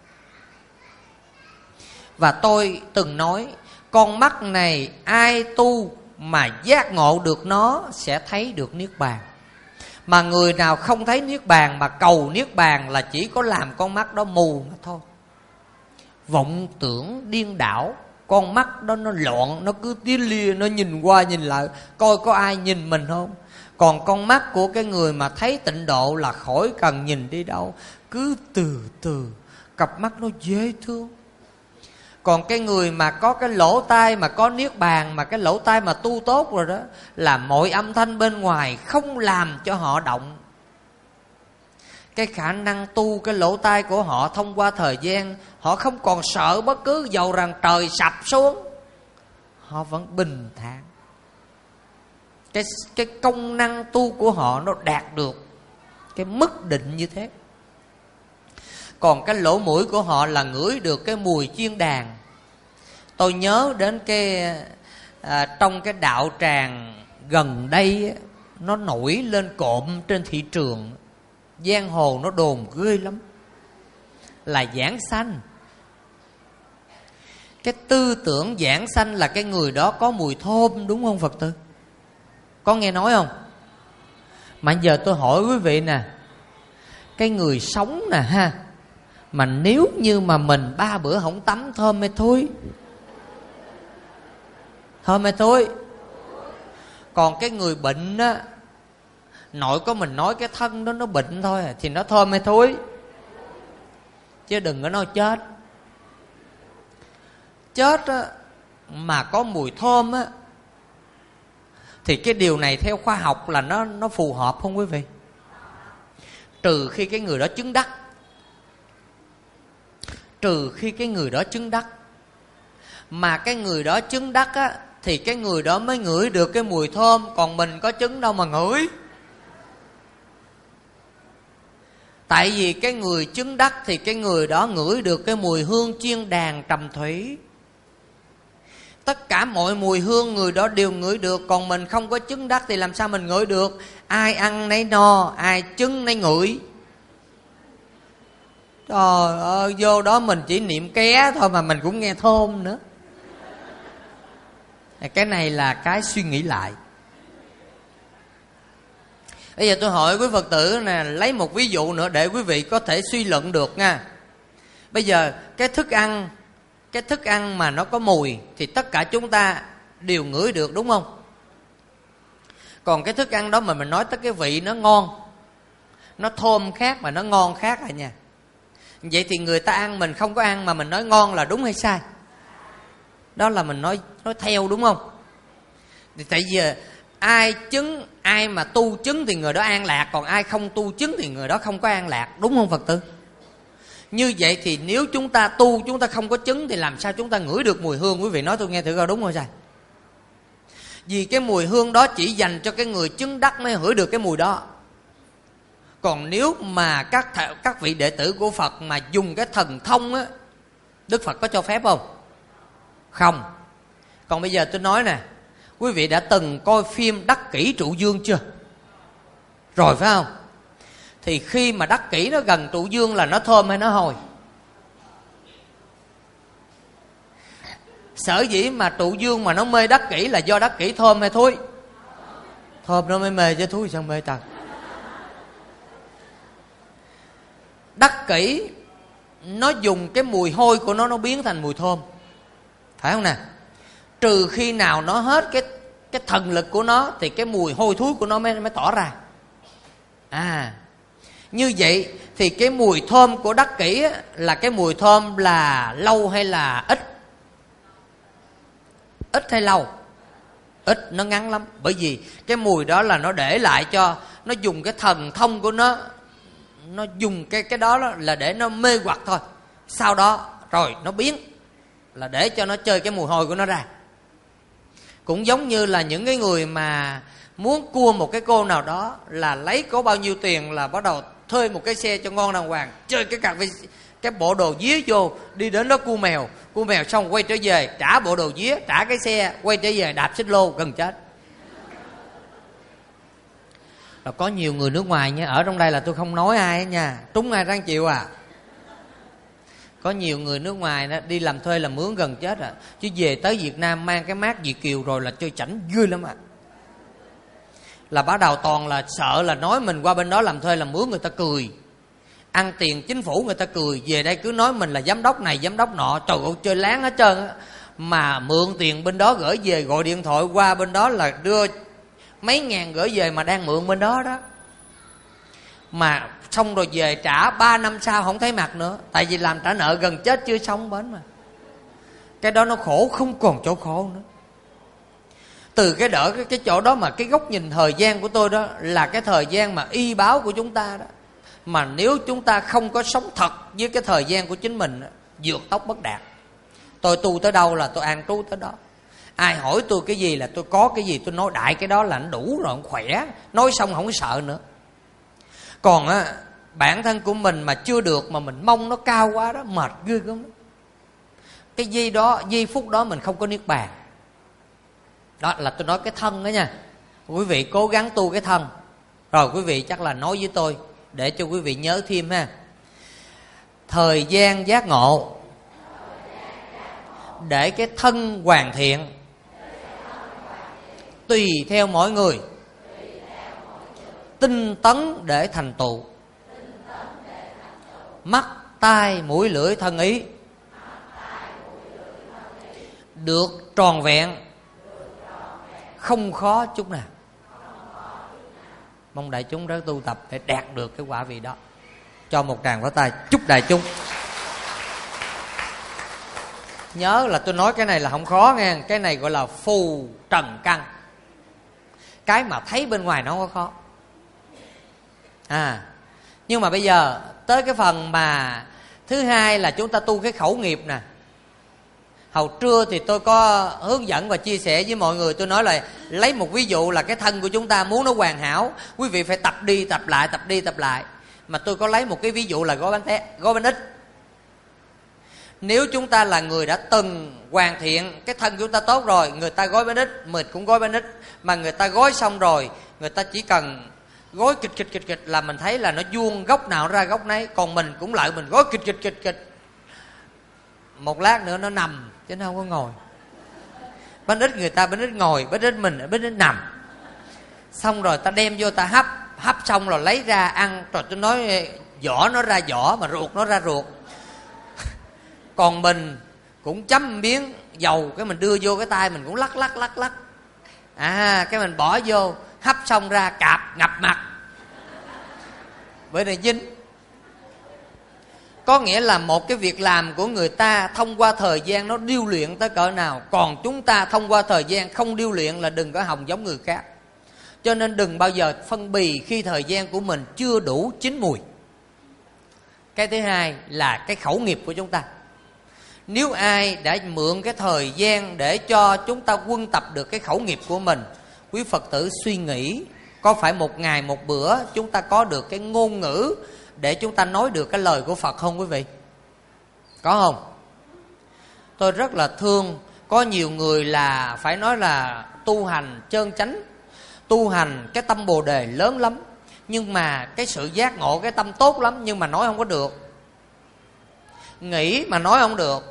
Và tôi từng nói, con mắt này ai tu mà giác ngộ được nó sẽ thấy được niết bàn. Mà người nào không thấy niết bàn mà cầu niết bàn là chỉ có làm con mắt đó mù mà thôi. Vọng tưởng điên đảo, con mắt đó nó loạn, nó cứ tía lia, nó nhìn qua nhìn lại coi có ai nhìn mình không. Còn con mắt của cái người mà thấy tịnh độ là khỏi cần nhìn đi đâu, cứ từ từ, cặp mắt nó dễ thương. Còn cái người mà có cái lỗ tai mà có niết bàn, mà cái lỗ tai mà tu tốt rồi đó, là mọi âm thanh bên ngoài không làm cho họ động. Cái khả năng tu cái lỗ tai của họ thông qua thời gian, họ không còn sợ bất cứ dầu rằng trời sập xuống, họ vẫn bình thản. Cái, cái công năng tu của họ nó đạt được cái mức định như thế. Còn cái lỗ mũi của họ là ngửi được cái mùi chiên đàn. Tôi nhớ đến cái à, trong cái đạo tràng gần đây, nó nổi lên cộm trên thị trường, giang hồ nó đồn ghê lắm, là giảng sanh. Cái tư tưởng giảng sanh là cái người đó có mùi thơm, đúng không Phật tử? Có nghe nói không? Mà giờ tôi hỏi quý vị nè, cái người sống nè ha, mà nếu như mà mình ba bữa không tắm thơm hay thối? Thơm hay thối? Còn cái người bệnh á, nội có mình nói cái thân đó nó bệnh thôi thì nó thơm hay thối? Chứ đừng có nói chết. Chết á, mà có mùi thơm á, thì cái điều này theo khoa học là nó, nó phù hợp không quý vị? Trừ khi cái người đó chứng đắc. Trừ khi cái người đó chứng đắc. Mà cái người đó chứng đắc á, thì cái người đó mới ngửi được cái mùi thơm. Còn mình có chứng đâu mà ngửi. Tại vì cái người chứng đắc thì cái người đó ngửi được cái mùi hương chiên đàn trầm thủy. Tất cả mọi mùi hương người đó đều ngửi được. Còn mình không có chứng đắc thì làm sao mình ngửi được? Ai ăn nấy no, ai chứng nấy ngửi. Trời ơi, vô đó mình chỉ niệm ké thôi mà mình cũng nghe thơm nữa. Cái này là cái suy nghĩ lại. Bây giờ tôi hỏi quý Phật tử nè, lấy một ví dụ nữa để quý vị có thể suy luận được nha. Bây giờ cái thức ăn, cái thức ăn mà nó có mùi thì tất cả chúng ta đều ngửi được, đúng không? Còn cái thức ăn đó mà mình nói tới cái vị nó ngon, nó thơm khác mà nó ngon khác à nha. Vậy thì người ta ăn mình không có ăn mà mình nói ngon là đúng hay sai? Đó là mình nói nói theo, đúng không? Thì tại vì ai chứng, ai mà tu chứng thì người đó an lạc, còn ai không tu chứng thì người đó không có an lạc, đúng không Phật tử? Như vậy thì nếu chúng ta tu, chúng ta không có chứng thì làm sao chúng ta ngửi được mùi hương? Quý vị nói tôi nghe thử coi đúng không sai? Vì cái mùi hương đó chỉ dành cho cái người chứng đắc mới ngửi được cái mùi đó. Còn nếu mà các các vị đệ tử của Phật mà dùng cái thần thông á, Đức Phật có cho phép không? Không. Còn bây giờ tôi nói nè, quý vị đã từng coi phim Đắc Kỷ Trụ Dương chưa? Rồi phải không? Thì khi mà Đắc Kỷ nó gần trụ dương là nó thơm hay nó hôi? Sở dĩ mà trụ dương mà nó mê Đắc Kỷ là do Đắc Kỷ thơm hay thối? Thơm nó mới mê chứ thối sao mê ta? Đắc Kỷ nó dùng cái mùi hôi của nó nó biến thành mùi thơm, phải không nè? Trừ khi nào nó hết cái cái thần lực của nó thì cái mùi hôi thối của nó mới mới tỏ ra. À, như vậy thì cái mùi thơm của Đắc Kỷ á, là cái mùi thơm là lâu hay là ít? Ít hay lâu? Ít, nó ngắn lắm. Bởi vì cái mùi đó là nó để lại cho, nó dùng cái thần thông của nó, nó dùng cái cái đó là để nó mê hoặc thôi. Sau đó rồi nó biến, là để cho nó chơi cái mùi hôi của nó ra. Cũng giống như là những cái người mà muốn cua một cái cô nào đó, là lấy có bao nhiêu tiền là bắt đầu thuê một cái xe cho ngon đàng hoàng, chơi cái cà phê, cái bộ đồ vía vô, đi đến đó cua mèo, cua mèo xong quay trở về trả bộ đồ vía, trả cái xe, quay trở về đạp xích lô gần chết. Là có nhiều người nước ngoài nha, ở trong đây là tôi không nói ai nha, trúng ai ráng chịu à. Có nhiều người nước ngoài đó, đi làm thuê làm mướn gần chết à, chứ về tới Việt Nam mang cái mác Việt kiều rồi là chơi chảnh vui lắm à. Là bắt đầu toàn là sợ là nói mình qua bên đó làm thuê làm mướn người ta cười, ăn tiền chính phủ người ta cười, về đây cứ nói mình là giám đốc này giám đốc nọ, trời ơi chơi láng hết trơn á. Mà mượn tiền bên đó gửi về, gọi điện thoại qua bên đó là đưa mấy ngàn gửi về mà đang mượn bên đó đó. Mà xong rồi về trả ba năm sau không thấy mặt nữa, tại vì làm trả nợ gần chết chưa xong bến mà. Cái đó nó khổ không còn chỗ khổ nữa. Từ cái đỡ cái, cái chỗ đó mà cái góc nhìn thời gian của tôi đó là cái thời gian mà y báo của chúng ta đó. Mà nếu chúng ta không có sống thật với cái thời gian của chính mình, vượt tốc bất đạt. Tôi tu tới đâu là tôi an trú tới đó. Ai hỏi tôi cái gì là tôi có cái gì tôi nói đại cái đó là nó đủ rồi, khỏe, nói xong không sợ nữa. Còn á, bản thân của mình mà chưa được mà mình mong nó cao quá đó, mệt ghê gớm. Cái giây đó, giây phút đó mình không có niết bàn. Đó là tôi nói cái thân đó nha. Quý vị cố gắng tu cái thân. Rồi quý vị chắc là nói với tôi để cho quý vị nhớ thêm ha. Thời gian giác ngộ để cái thân hoàn thiện tùy theo mỗi người, tinh tấn để thành tựu, mắt tai mũi lưỡi thân ý được tròn vẹn, không khó chút nào. Mong đại chúng đã tu tập để đạt được cái quả vị đó. Cho một tràng pháo tay chúc đại chúng. Nhớ là tôi nói cái này là không khó nghe. Cái này gọi là phù trần căn. Cái mà thấy bên ngoài nó không có khó. À, nhưng mà bây giờ tới cái phần mà thứ hai là chúng ta tu cái khẩu nghiệp nè. Hồi trưa thì tôi có hướng dẫn và chia sẻ với mọi người. Tôi nói là lấy một ví dụ là cái thân của chúng ta muốn nó hoàn hảo, quý vị phải tập đi tập lại, tập đi tập lại. Mà tôi có lấy một cái ví dụ là gói bánh tét, gói bánh ít. Nếu chúng ta là người đã từng hoàn thiện cái thân chúng ta tốt rồi, người ta gói bánh ít, mình cũng gói bánh ít. Mà người ta gói xong rồi, người ta chỉ cần gói kịch kịch kịch kịch là mình thấy là nó vuông góc nào ra góc nấy. Còn mình cũng lại mình gói kịch kịch kịch kịch, một lát nữa nó nằm chứ nó không có ngồi. Bánh ít người ta bánh ít ngồi, bánh ít mình bánh ít nằm. Xong rồi ta đem vô ta hấp, hấp xong rồi lấy ra ăn, rồi tôi nói vỏ nó ra vỏ mà ruột nó ra ruột. Còn mình cũng chấm miếng dầu, cái mình đưa vô cái tay mình cũng lắc lắc lắc lắc, à cái mình bỏ vô hấp xong ra cạp ngập mặt, bởi này dính. Có nghĩa là một cái việc làm của người ta thông qua thời gian nó điêu luyện tới cỡ nào, còn chúng ta thông qua thời gian không điêu luyện là đừng có hòng giống người khác. Cho nên đừng bao giờ phân bì khi thời gian của mình chưa đủ chín mùi. Cái thứ hai là cái khẩu nghiệp của chúng ta. Nếu ai đã mượn cái thời gian để cho chúng ta quân tập được cái khẩu nghiệp của mình, quý Phật tử suy nghĩ, có phải một ngày một bữa chúng ta có được cái ngôn ngữ để chúng ta nói được cái lời của Phật không quý vị? Có không? Tôi rất là thương, có nhiều người là phải nói là tu hành trơn chánh, tu hành cái tâm Bồ Đề lớn lắm, nhưng mà cái sự giác ngộ, cái tâm tốt lắm, nhưng mà nói không có được. Nghĩ mà nói không được,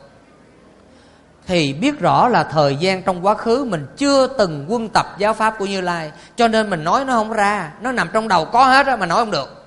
thì biết rõ là thời gian trong quá khứ mình chưa từng quân tập giáo pháp của Như Lai, cho nên mình nói nó không ra, nó nằm trong đầu có hết á mà nói không được,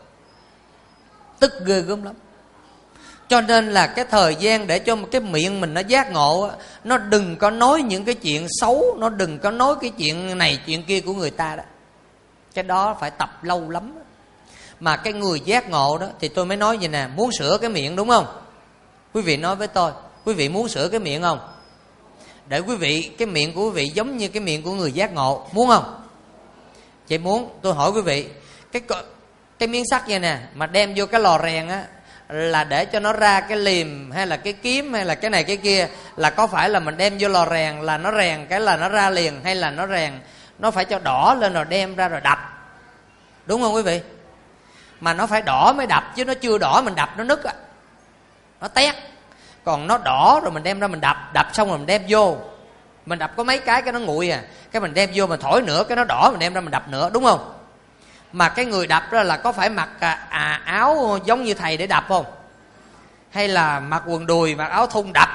tức ghê gớm lắm. Cho nên là cái thời gian để cho cái miệng mình nó giác ngộ á, nó đừng có nói những cái chuyện xấu, nó đừng có nói cái chuyện này chuyện kia của người ta đó. Cái đó phải tập lâu lắm. Mà cái người giác ngộ đó thì tôi mới nói vậy nè, muốn sửa cái miệng đúng không? Quý vị nói với tôi, quý vị muốn sửa cái miệng không? Để quý vị, cái miệng của quý vị giống như cái miệng của người giác ngộ, muốn không? Chị muốn, tôi hỏi quý vị, cái cái miếng sắt vậy nè, mà đem vô cái lò rèn á, là để cho nó ra cái liềm hay là cái kiếm hay là cái này cái kia, là có phải là mình đem vô lò rèn là nó rèn cái là nó ra liền, hay là nó rèn nó phải cho đỏ lên rồi đem ra rồi đập, đúng không quý vị? Mà nó phải đỏ mới đập, chứ nó chưa đỏ mình đập nó nứt á, nó tét. Còn nó đỏ rồi mình đem ra mình đập, đập xong rồi mình đem vô, mình đập có mấy cái cái nó nguội à, cái mình đem vô mình thổi nữa cái nó đỏ, mình đem ra mình đập nữa, đúng không? Mà cái người đập đó là có phải mặc à, à, áo giống như thầy để đập không? Hay là mặc quần đùi, mặc áo thun đập?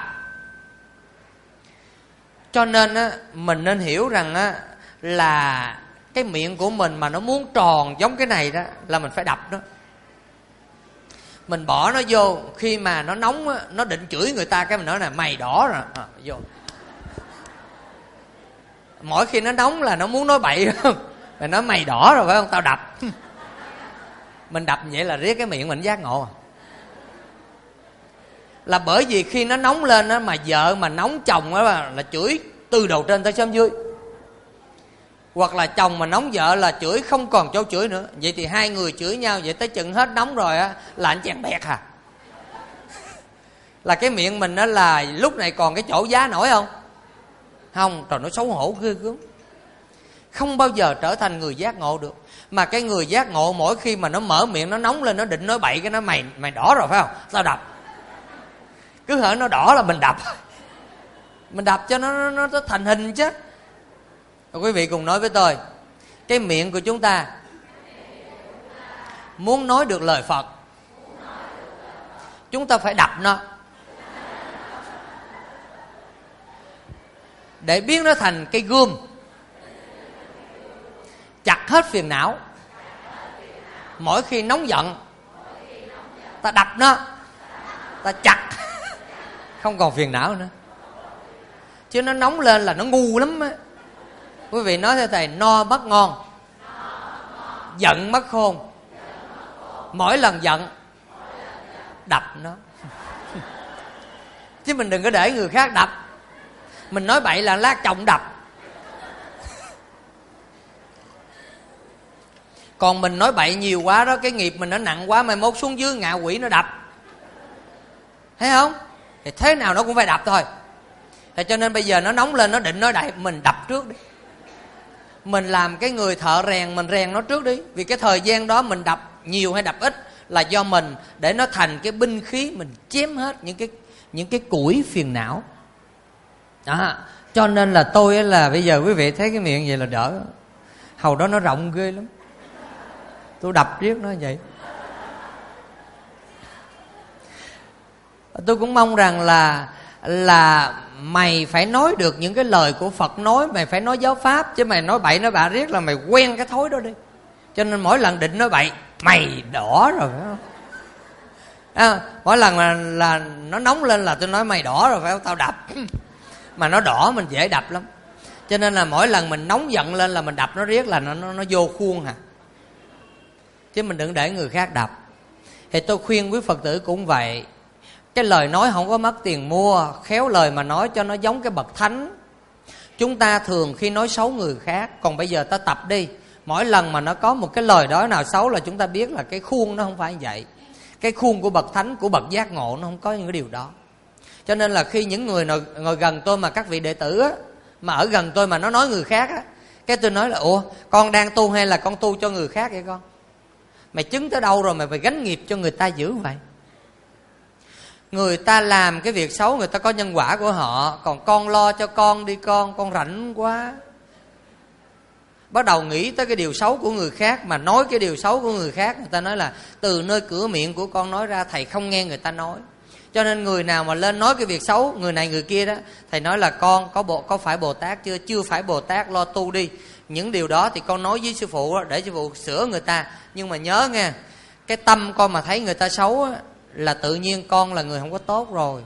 Cho nên á, mình nên hiểu rằng á, là cái miệng của mình mà nó muốn tròn giống cái này đó là mình phải đập nó. Mình bỏ nó vô, khi mà nó nóng á, nó định chửi người ta, cái mình nói là mày đỏ rồi à, vô. Mỗi khi nó nóng là nó muốn nói bậy không? Mày nói mày đỏ rồi phải không, tao đập. Mình đập vậy là riết cái miệng mình giác ngộ à. Là bởi vì khi nó nóng lên á, mà vợ mà nóng chồng á là, là chửi từ đầu trên tới xóm dưới. Hoặc là chồng mà nóng vợ là chửi không còn chỗ chửi nữa. Vậy thì hai người chửi nhau vậy tới chừng hết nóng rồi á là anh chàng bẹt à. Là cái miệng mình á là lúc này còn cái chỗ giá nổi không? Không, trời nó xấu hổ ghê gớm. Không bao giờ trở thành người giác ngộ được. Mà cái người giác ngộ mỗi khi mà nó mở miệng nó nóng lên, nó định nói bậy, cái nó mày mày đỏ rồi phải không, tao đập. Cứ hở nó đỏ là mình đập. Mình đập cho nó, nó, nó thành hình chứ. Quý vị cùng nói với tôi, cái miệng của chúng ta muốn nói được lời Phật, chúng ta phải đập nó để biến nó thành cây gươm, chặt hết phiền não. Mỗi khi nóng giận ta đập nó, ta chặt, không còn phiền não nữa. Chứ nó nóng lên là nó ngu lắm á. Quý vị nói theo thầy, no mất ngon, giận mất khôn. Mỗi lần giận đập nó. Chứ mình đừng có để người khác đập. Mình nói bậy là lát chồng đập. Còn mình nói bậy nhiều quá đó, cái nghiệp mình nó nặng quá, mai mốt xuống dưới ngạ quỷ nó đập. Thấy không? Thì thế nào nó cũng phải đập thôi. Thì cho nên bây giờ nó nóng lên, nó định nói đại, mình đập trước đi. Mình làm cái người thợ rèn, mình rèn nó trước đi. Vì cái thời gian đó mình đập nhiều hay đập ít là do mình, để nó thành cái binh khí, mình chém hết những cái những cái củi phiền não đó. Cho nên là tôi là bây giờ quý vị thấy cái miệng vậy là đỡ. Hầu đó nó rộng ghê lắm, tôi đập riết nó vậy. Tôi cũng mong rằng là là mày phải nói được những cái lời của Phật nói, mày phải nói giáo pháp, chứ mày nói bậy nói bạ riết là mày quen cái thói đó đi. Cho nên mỗi lần định nói bậy, mày đỏ rồi phải không? À, mỗi lần là, là nó nóng lên là tôi nói mày đỏ rồi phải không? Tao đập. Mà nó đỏ mình dễ đập lắm. Cho nên là mỗi lần mình nóng giận lên là mình đập nó riết là nó, nó, nó vô khuôn hả. Chứ mình đừng để người khác đập. Thì tôi khuyên quý Phật tử cũng vậy. Cái lời nói không có mất tiền mua. Khéo lời mà nói cho nó giống cái bậc thánh. Chúng ta thường khi nói xấu người khác. Còn bây giờ ta tập đi. Mỗi lần mà nó có một cái lời nói nào xấu là chúng ta biết là cái khuôn nó không phải như vậy. Cái khuôn của bậc thánh, của bậc giác ngộ nó không có những cái điều đó. Cho nên là khi những người nào ngồi gần tôi mà các vị đệ tử á, mà ở gần tôi mà nó nói người khác á, cái tôi nói là ủa con đang tu hay là con tu cho người khác vậy con? Mày chứng tới đâu rồi mày phải gánh nghiệp cho người ta dữ vậy? Người ta làm cái việc xấu người ta có nhân quả của họ. Còn con lo cho con đi con, con rảnh quá. Bắt đầu nghĩ tới cái điều xấu của người khác mà nói cái điều xấu của người khác. Người ta nói là từ nơi cửa miệng của con nói ra, thầy không nghe người ta nói. Cho nên người nào mà lên nói cái việc xấu người này người kia đó, thầy nói là con có bộ có phải Bồ Tát chưa? Chưa phải Bồ Tát, lo tu đi. Những điều đó thì con nói với sư phụ để sư phụ sửa người ta. Nhưng mà nhớ nghe, cái tâm con mà thấy người ta xấu là tự nhiên con là người không có tốt rồi.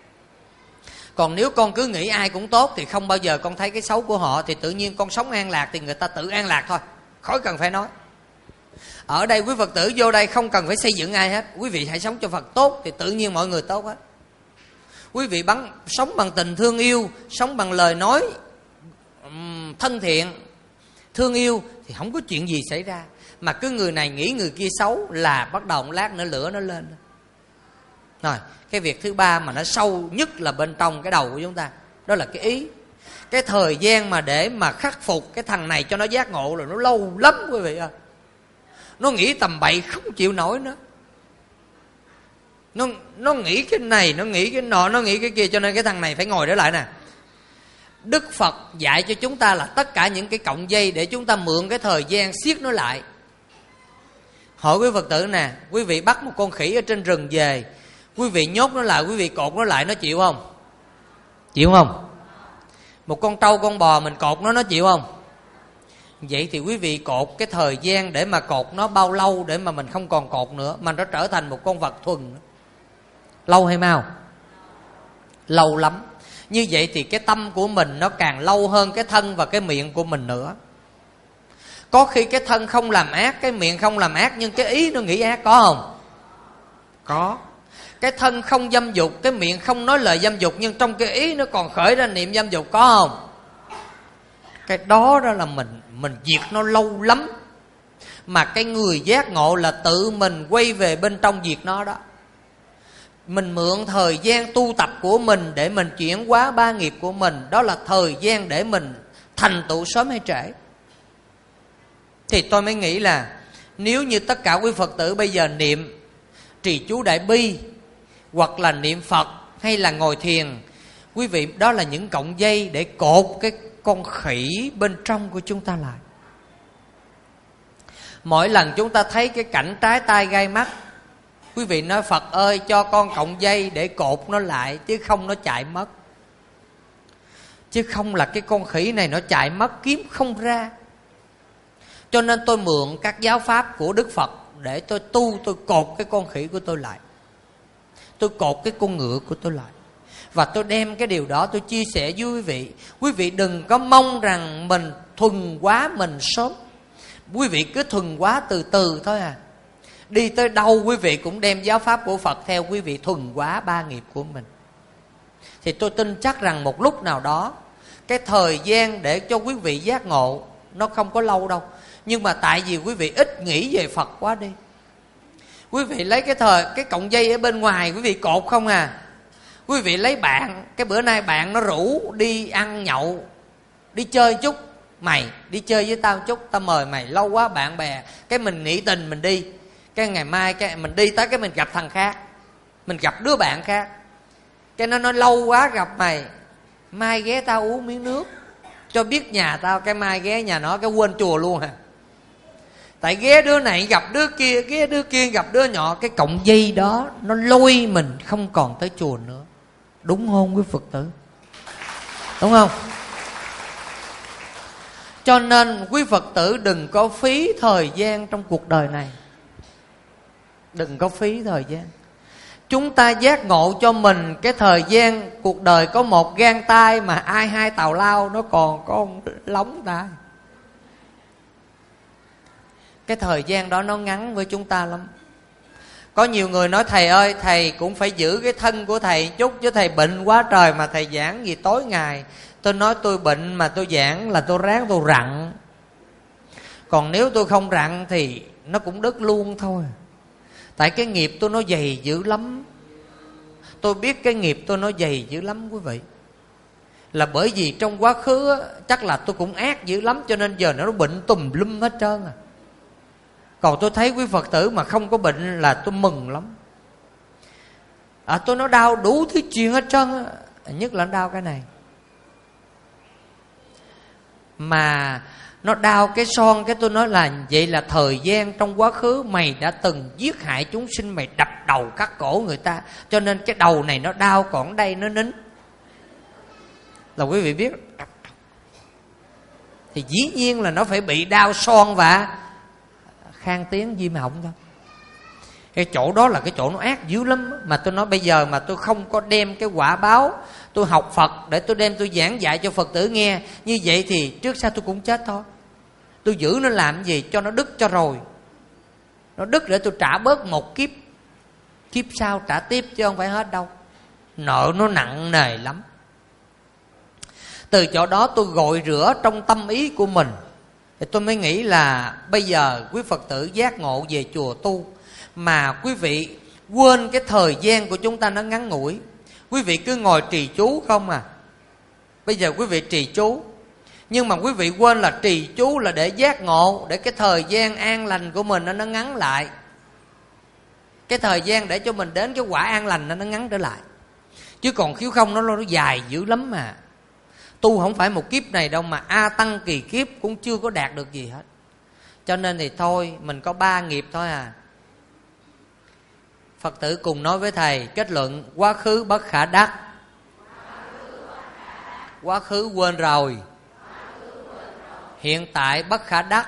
Còn nếu con cứ nghĩ ai cũng tốt thì không bao giờ con thấy cái xấu của họ. Thì tự nhiên con sống an lạc thì người ta tự an lạc thôi, khỏi cần phải nói. Ở đây quý Phật tử vô đây không cần phải xây dựng ai hết. Quý vị hãy sống cho Phật tốt thì tự nhiên mọi người tốt hết. Quý vị bắn, sống bằng tình thương yêu, sống bằng lời nói um, thân thiện, thương yêu thì không có chuyện gì xảy ra. Mà cứ người này nghĩ người kia xấu là bắt đầu một lát nữa lửa nó lên. Rồi, cái việc thứ ba mà nó sâu nhất là bên trong cái đầu của chúng ta. Đó là cái ý. Cái thời gian mà để mà khắc phục cái thằng này cho nó giác ngộ rồi nó lâu lắm quý vị ơi. Nó nghĩ tầm bậy không chịu nổi nữa. Nó, nó nghĩ cái này, nó nghĩ cái nọ, nó nghĩ cái kia. Cho nên cái thằng này phải ngồi để lại nè. Đức Phật dạy cho chúng ta là tất cả những cái cọng dây để chúng ta mượn cái thời gian siết nó lại. Hỏi quý Phật tử nè, quý vị bắt một con khỉ ở trên rừng về, quý vị nhốt nó lại, quý vị cột nó lại, nó chịu không? Chịu không? Một con trâu con bò mình cột nó, nó chịu không? Vậy thì quý vị cột cái thời gian để mà cột nó bao lâu để mà mình không còn cột nữa, mà nó trở thành một con vật thuần? Lâu hay mau? Lâu lắm. Như vậy thì cái tâm của mình nó càng lâu hơn cái thân và cái miệng của mình nữa. Có khi cái thân không làm ác, cái miệng không làm ác, nhưng cái ý nó nghĩ ác, có không? Có. Cái thân không dâm dục, cái miệng không nói lời dâm dục, nhưng trong cái ý nó còn khởi ra niệm dâm dục, có không? Cái đó đó là mình Mình diệt nó lâu lắm. Mà cái người giác ngộ là tự mình quay về bên trong diệt nó đó. Mình mượn thời gian tu tập của mình để mình chuyển hóa ba nghiệp của mình. Đó là thời gian để mình thành tựu sớm hay trễ. Thì tôi mới nghĩ là nếu như tất cả quý Phật tử bây giờ niệm trì chú Đại Bi, hoặc là niệm Phật, hay là ngồi thiền, quý vị, đó là những cọng dây để cột cái con khỉ bên trong của chúng ta lại. Mỗi lần chúng ta thấy cái cảnh trái tai gai mắt, quý vị nói Phật ơi cho con cọng dây để cột nó lại, chứ không nó chạy mất. Chứ không là cái con khỉ này nó chạy mất, kiếm không ra. Cho nên tôi mượn các giáo pháp của Đức Phật để tôi tu, tôi cột cái con khỉ của tôi lại, tôi cột cái con ngựa của tôi lại. Và tôi đem cái điều đó tôi chia sẻ với quý vị. Quý vị đừng có mong rằng mình thuần hóa mình sớm. Quý vị cứ thuần hóa từ từ thôi à. Đi tới đâu quý vị cũng đem giáo pháp của Phật theo, quý vị thuần hóa ba nghiệp của mình. Thì tôi tin chắc rằng một lúc nào đó, cái thời gian để cho quý vị giác ngộ nó không có lâu đâu. Nhưng mà tại vì quý vị ít nghĩ về Phật quá đi, quý vị lấy cái thời cái cọng dây ở bên ngoài quý vị cột không à. Quý vị lấy bạn, cái bữa nay bạn nó rủ đi ăn nhậu, đi chơi chút, mày đi chơi với tao chút, tao mời mày, lâu quá bạn bè, cái mình nghĩ tình mình đi. Cái ngày mai cái mình đi tới cái mình gặp thằng khác, mình gặp đứa bạn khác, cái nó nói lâu quá gặp mày, mai ghé tao uống miếng nước, cho biết nhà tao, cái mai ghé nhà nó cái quên chùa luôn à. Tại ghé đứa này gặp đứa kia, ghé đứa kia gặp đứa nhỏ, cái cọng dây đó nó lôi mình không còn tới chùa nữa. Đúng không quý Phật tử? Đúng không? Cho nên quý Phật tử đừng có phí thời gian trong cuộc đời này. Đừng có phí thời gian. Chúng ta giác ngộ cho mình cái thời gian cuộc đời có một gang tay, mà ai hai tào lao nó còn có lóng tay. Cái thời gian đó nó ngắn với chúng ta lắm. Có nhiều người nói thầy ơi, thầy cũng phải giữ cái thân của thầy chút, chứ thầy bệnh quá trời mà thầy giảng gì tối ngày. Tôi nói tôi bệnh mà tôi giảng là tôi ráng tôi rặn. Còn nếu tôi không rặn thì nó cũng đứt luôn thôi. Tại cái nghiệp tôi nó dày dữ lắm. Tôi biết cái nghiệp tôi nó dày dữ lắm quý vị. Là bởi vì trong quá khứ á, chắc là tôi cũng ác dữ lắm, cho nên giờ nó bệnh tùm lum hết trơn à. Còn tôi thấy quý Phật tử mà không có bệnh là tôi mừng lắm. À, tôi nó đau đủ thứ chuyện hết trơn á. Nhất là đau cái này. Mà nó đau cái son, cái tôi nói là vậy là thời gian trong quá khứ mày đã từng giết hại chúng sinh, mày đập đầu cắt cổ người ta, cho nên cái đầu này nó đau, còn đây nó nín. Là quý vị biết, thì dĩ nhiên là nó phải bị đau son và khang tiếng viêm họng thôi. Cái chỗ đó là cái chỗ nó ác dữ lắm. Mà tôi nói bây giờ mà tôi không có đem cái quả báo, tôi học Phật để tôi đem tôi giảng dạy cho Phật tử nghe, như vậy thì trước sau tôi cũng chết thôi. Tôi giữ nó làm gì cho nó đứt cho rồi. Nó đứt để tôi trả bớt một kiếp, kiếp sau trả tiếp chứ không phải hết đâu. Nợ nó nặng nề lắm. Từ chỗ đó tôi gội rửa trong tâm ý của mình, thì tôi mới nghĩ là bây giờ quý Phật tử giác ngộ về chùa tu, mà quý vị quên cái thời gian của chúng ta nó ngắn ngủi. Quý vị cứ ngồi trì chú không à. Bây giờ quý vị trì chú, nhưng mà quý vị quên là trì chú là để giác ngộ, để cái thời gian an lành của mình nó ngắn lại. Cái thời gian để cho mình đến cái quả an lành nó ngắn trở lại. Chứ còn khiếu không nó, nó dài dữ lắm mà. Tu không phải một kiếp này đâu, mà A Tăng kỳ kiếp cũng chưa có đạt được gì hết. Cho nên thì thôi, mình có ba nghiệp thôi à. Phật tử cùng nói với thầy kết luận: quá khứ bất khả đắc. Quá khứ quên rồi. Hiện tại bất khả đắc.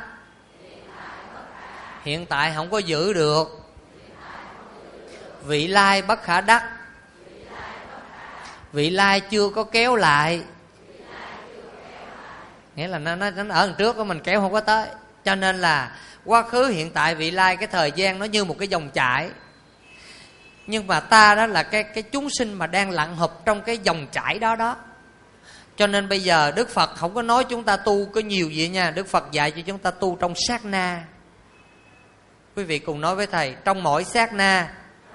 Hiện tại không có giữ được. Vị lai bất khả đắc. Vị lai chưa có kéo lại. Nghĩa là nó, nó, nó ở đằng trước của mình kéo không có tới. Cho nên là quá khứ, hiện tại, vị lai, cái thời gian nó như một cái dòng chảy. Nhưng mà ta đó là cái, cái chúng sinh mà đang lặn hụp trong cái dòng chảy đó đó. Cho nên bây giờ Đức Phật không có nói chúng ta tu có nhiều gì nha. Đức Phật dạy cho chúng ta tu trong sát na. Quý vị cùng nói với thầy: trong mỗi sát na,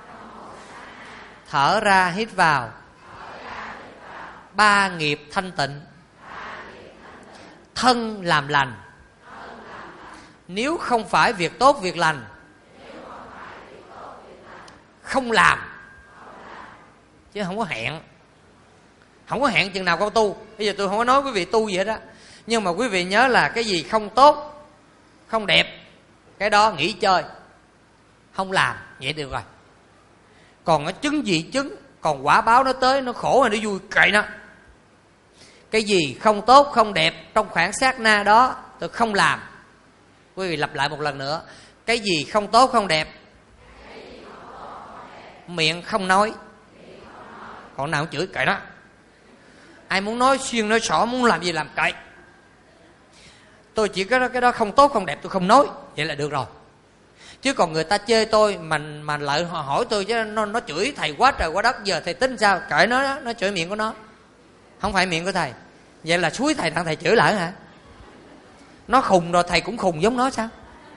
thở ra hít vào, ba nghiệp thanh tịnh, thân làm lành. Nếu không phải việc tốt việc lành, không làm. Chứ không có hẹn. Không có hẹn chừng nào con tu. Bây giờ tôi không có nói quý vị tu gì hết á. Nhưng mà quý vị nhớ là cái gì không tốt, không đẹp, cái đó nghỉ chơi, không làm, vậy được rồi. Còn nó chứng gì chứng, còn quả báo nó tới, nó khổ hay nó vui, kệ nó. Cái gì không tốt, không đẹp trong khoảng sát na đó tôi không làm. Quý vị lặp lại một lần nữa: cái gì không tốt không đẹp, miệng không nói. Còn nào chửi kệ đó. Ai muốn nói xuyên nói xỏ, muốn làm gì làm kệ. Tôi chỉ có cái đó không tốt không đẹp tôi không nói, vậy là được rồi. Chứ còn người ta chê tôi mà mà lại hỏi tôi chứ nó, nó chửi thầy quá trời quá đất, giờ thầy tính sao? Kệ nó đó, nó chửi miệng của nó, không phải miệng của thầy. Vậy là suối thầy đang thầy chửi lại hả? Nó khùng rồi thầy cũng khùng giống nó sao?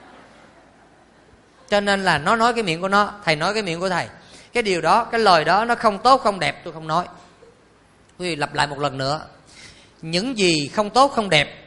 Cho nên là nó nói cái miệng của nó, thầy nói cái miệng của thầy. Cái điều đó, cái lời đó nó không tốt không đẹp tôi không nói. Quý vị lặp lại một lần nữa: những gì không tốt không đẹp,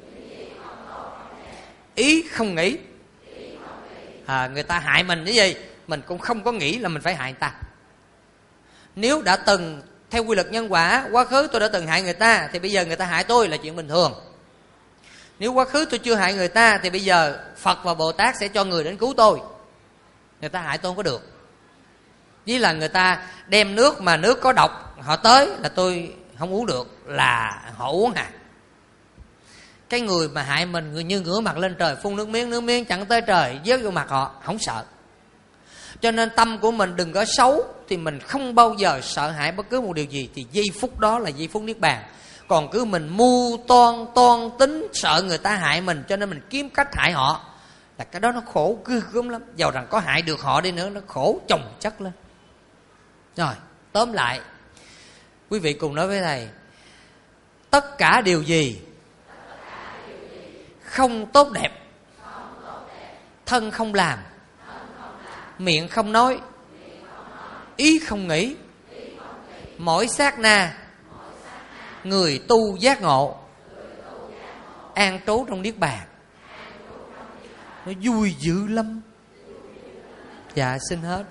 ý không nghĩ. À, người ta hại mình cái gì, mình cũng không có nghĩ là mình phải hại người ta. Nếu đã từng theo quy luật nhân quả, quá khứ tôi đã từng hại người ta, thì bây giờ người ta hại tôi là chuyện bình thường. Nếu quá khứ tôi chưa hại người ta, thì bây giờ Phật và Bồ Tát sẽ cho người đến cứu tôi. Người ta hại tôi không có được. Với là người ta đem nước mà nước có độc, họ tới là tôi không uống được, là họ uống à. Cái người mà hại mình người như ngửa mặt lên trời, phun nước miếng, nước miếng chẳng tới trời vớt vô mặt họ, không sợ. Cho nên tâm của mình đừng có xấu, thì mình không bao giờ sợ hãi bất cứ một điều gì. Thì giây phút đó là giây phút niết bàn. Còn cứ mình mưu toan toan tính sợ người ta hại mình, cho nên mình kiếm cách hại họ, là cái đó nó khổ ghê gớm lắm. Dầu rằng có hại được họ đi nữa, nó khổ chồng chất lên. Rồi tóm lại, quý vị cùng nói với thầy, tất cả điều gì không tốt đẹp, thân không làm, miệng không nói, ý không nghĩ, mỗi sát na người tu giác ngộ, an trú trong niết bàn. Nó vui dữ lắm. Dạ xin hết.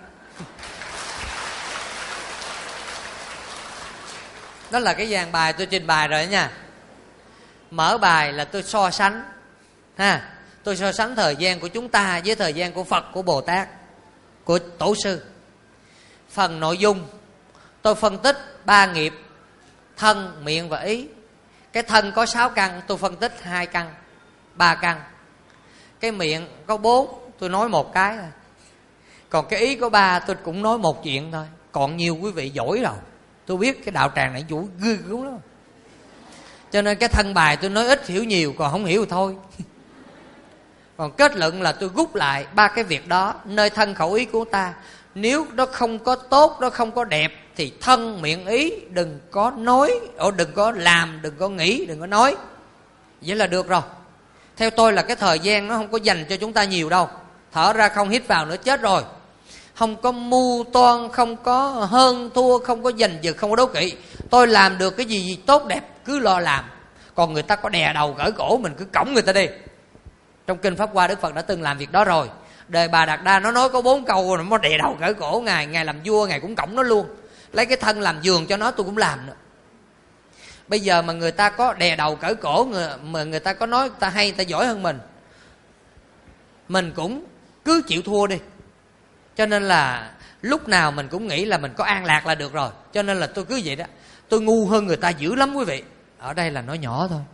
Đó là cái dàn bài tôi trình bày rồi nha. Mở bài là tôi so sánh ha. Tôi so sánh thời gian của chúng ta với thời gian của Phật, của Bồ Tát, của Tổ sư. Phần nội dung tôi phân tích ba nghiệp: thân, miệng và ý. Cái thân có sáu căn, tôi phân tích hai căn, ba căn. Cái miệng có bốn, tôi nói một cái thôi. Còn cái ý có ba, tôi cũng nói một chuyện thôi. Còn nhiều quý vị giỏi rồi. Tôi biết cái đạo tràng này chủ ghê gớm lắm. Cho nên cái thân bài tôi nói ít hiểu nhiều, còn không hiểu thì thôi. Còn kết luận là tôi rút lại ba cái việc đó, nơi thân khẩu ý của ta. Nếu nó không có tốt, nó không có đẹp, thì thân miệng ý đừng có nói, đừng có làm, đừng có nghĩ, đừng có nói. Vậy là được rồi. Theo tôi là cái thời gian nó không có dành cho chúng ta nhiều đâu. Thở ra không, hít vào nữa chết rồi. Không có mưu toan, không có hơn thua, không có giành giật, không có đố kỵ. Tôi làm được cái gì, gì tốt đẹp cứ lo làm. Còn người ta có đè đầu gỡ cổ mình cứ cõng người ta đi. Trong Kinh Pháp Hoa Đức Phật đã từng làm việc đó rồi. Đời Bà Đạt Đa nó nói có bốn câu rồi, nó đè đầu gỡ cổ Ngài. Ngài làm vua Ngài cũng cõng nó luôn. Lấy cái thân làm giường cho nó, tôi cũng làm nữa. Bây giờ mà người ta có đè đầu cỡ cổ, người, mà người ta có nói người ta hay, người ta giỏi hơn mình, mình cũng cứ chịu thua đi. Cho nên là lúc nào mình cũng nghĩ là mình có an lạc là được rồi. Cho nên là tôi cứ vậy đó. Tôi ngu hơn người ta dữ lắm quý vị. Ở đây là nói nhỏ thôi.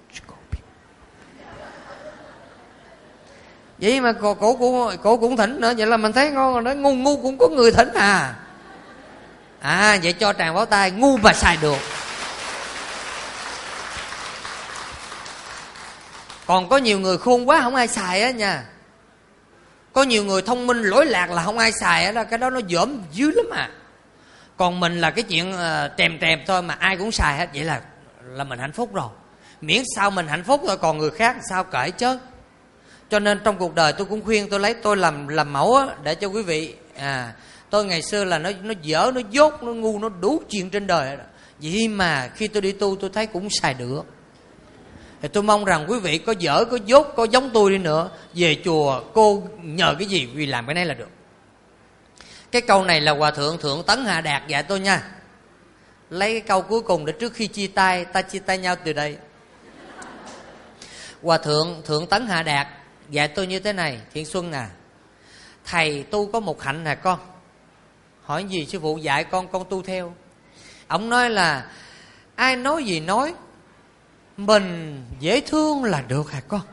Vậy mà cổ, cổ, cổ, cổ cũng thỉnh nữa. Vậy là mình thấy ngon rồi đó. Ngu ngu cũng có người thỉnh à. À vậy cho tràng báo tay, ngu mà xài được. Còn có nhiều người khôn quá không ai xài á nha. Có nhiều người thông minh lỗi lạc là không ai xài á, cái đó nó dởm dữ lắm à. Còn mình là cái chuyện uh, trèm trèm thôi mà ai cũng xài hết. Vậy là là mình hạnh phúc rồi. Miễn sao mình hạnh phúc thôi, còn người khác sao kể chứ. Cho nên trong cuộc đời tôi cũng khuyên, tôi lấy tôi làm làm mẫu á, để cho quý vị. À, tôi ngày xưa là nó nó dở, nó dốt, nó ngu, nó đủ chuyện trên đời đó. Vậy mà khi tôi đi tu tôi thấy cũng xài được. Thì tôi mong rằng quý vị có dở, có dốt, có giống tôi đi nữa, về chùa cô nhờ cái gì vì làm cái này là được. Cái câu này là Hòa Thượng Thượng Tấn Hạ Đạt dạy tôi nha. Lấy cái câu cuối cùng để trước khi chia tay, ta chia tay nhau từ đây. Hòa Thượng Thượng Tấn Hạ Đạt dạy tôi như thế này: Thiện Xuân à, thầy tu có một hạnh nè con. Hỏi gì sư phụ dạy con, con tu theo. Ông nói là ai nói gì nói, mình dễ thương là được hả con.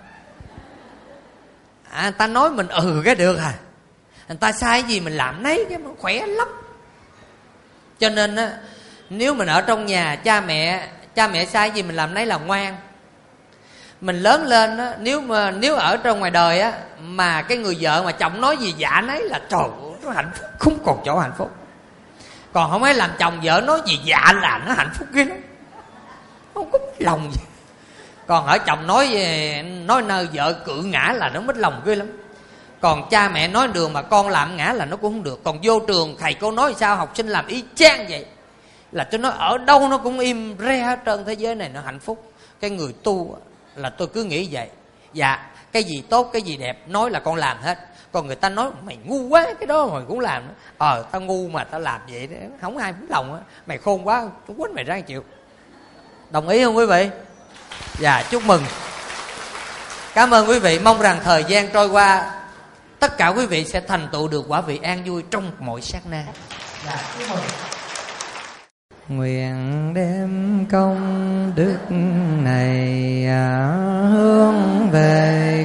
À, người ta nói mình ừ cái được à. Người ta sai gì mình làm nấy, cái nó khỏe lắm. Cho nên á, nếu mình ở trong nhà, cha mẹ cha mẹ sai gì mình làm nấy là ngoan. Mình lớn lên á, nếu mà nếu ở trong ngoài đời á, mà cái người vợ mà chồng nói gì dạ nấy là trời ơi, nó hạnh phúc không còn chỗ hạnh phúc. Còn không ai làm chồng vợ nói gì dạ là nó hạnh phúc ghê lắm, không có lòng gì. Còn ở chồng nói nói nơi vợ cự ngã là nó mất lòng ghê lắm. Còn cha mẹ nói đường mà con làm ngã là nó cũng không được. Còn vô trường thầy cô nói sao học sinh làm y chang vậy, là tôi nói ở đâu nó cũng im re hết trơn. Thế giới này nó hạnh phúc. Cái người tu là tôi cứ nghĩ vậy. Dạ cái gì tốt cái gì đẹp nói là con làm hết. Còn người ta nói mày ngu quá, cái đó mày cũng làm. Ờ tao ngu mà tao làm vậy đó, không ai muốn lòng á. Mày khôn quá tôi quýnh mày ra chịu. Đồng ý không quý vị? Dạ chúc mừng. Cảm ơn quý vị. Mong rằng thời gian trôi qua tất cả quý vị sẽ thành tựu được quả vị an vui trong mọi sát na. Dạ chúc mừng. Nguyện đem công đức này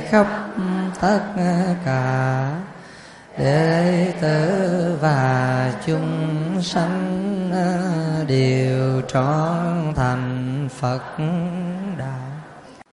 khắp tất cả đệ tử và chúng sanh đều trọn thành Phật đạo.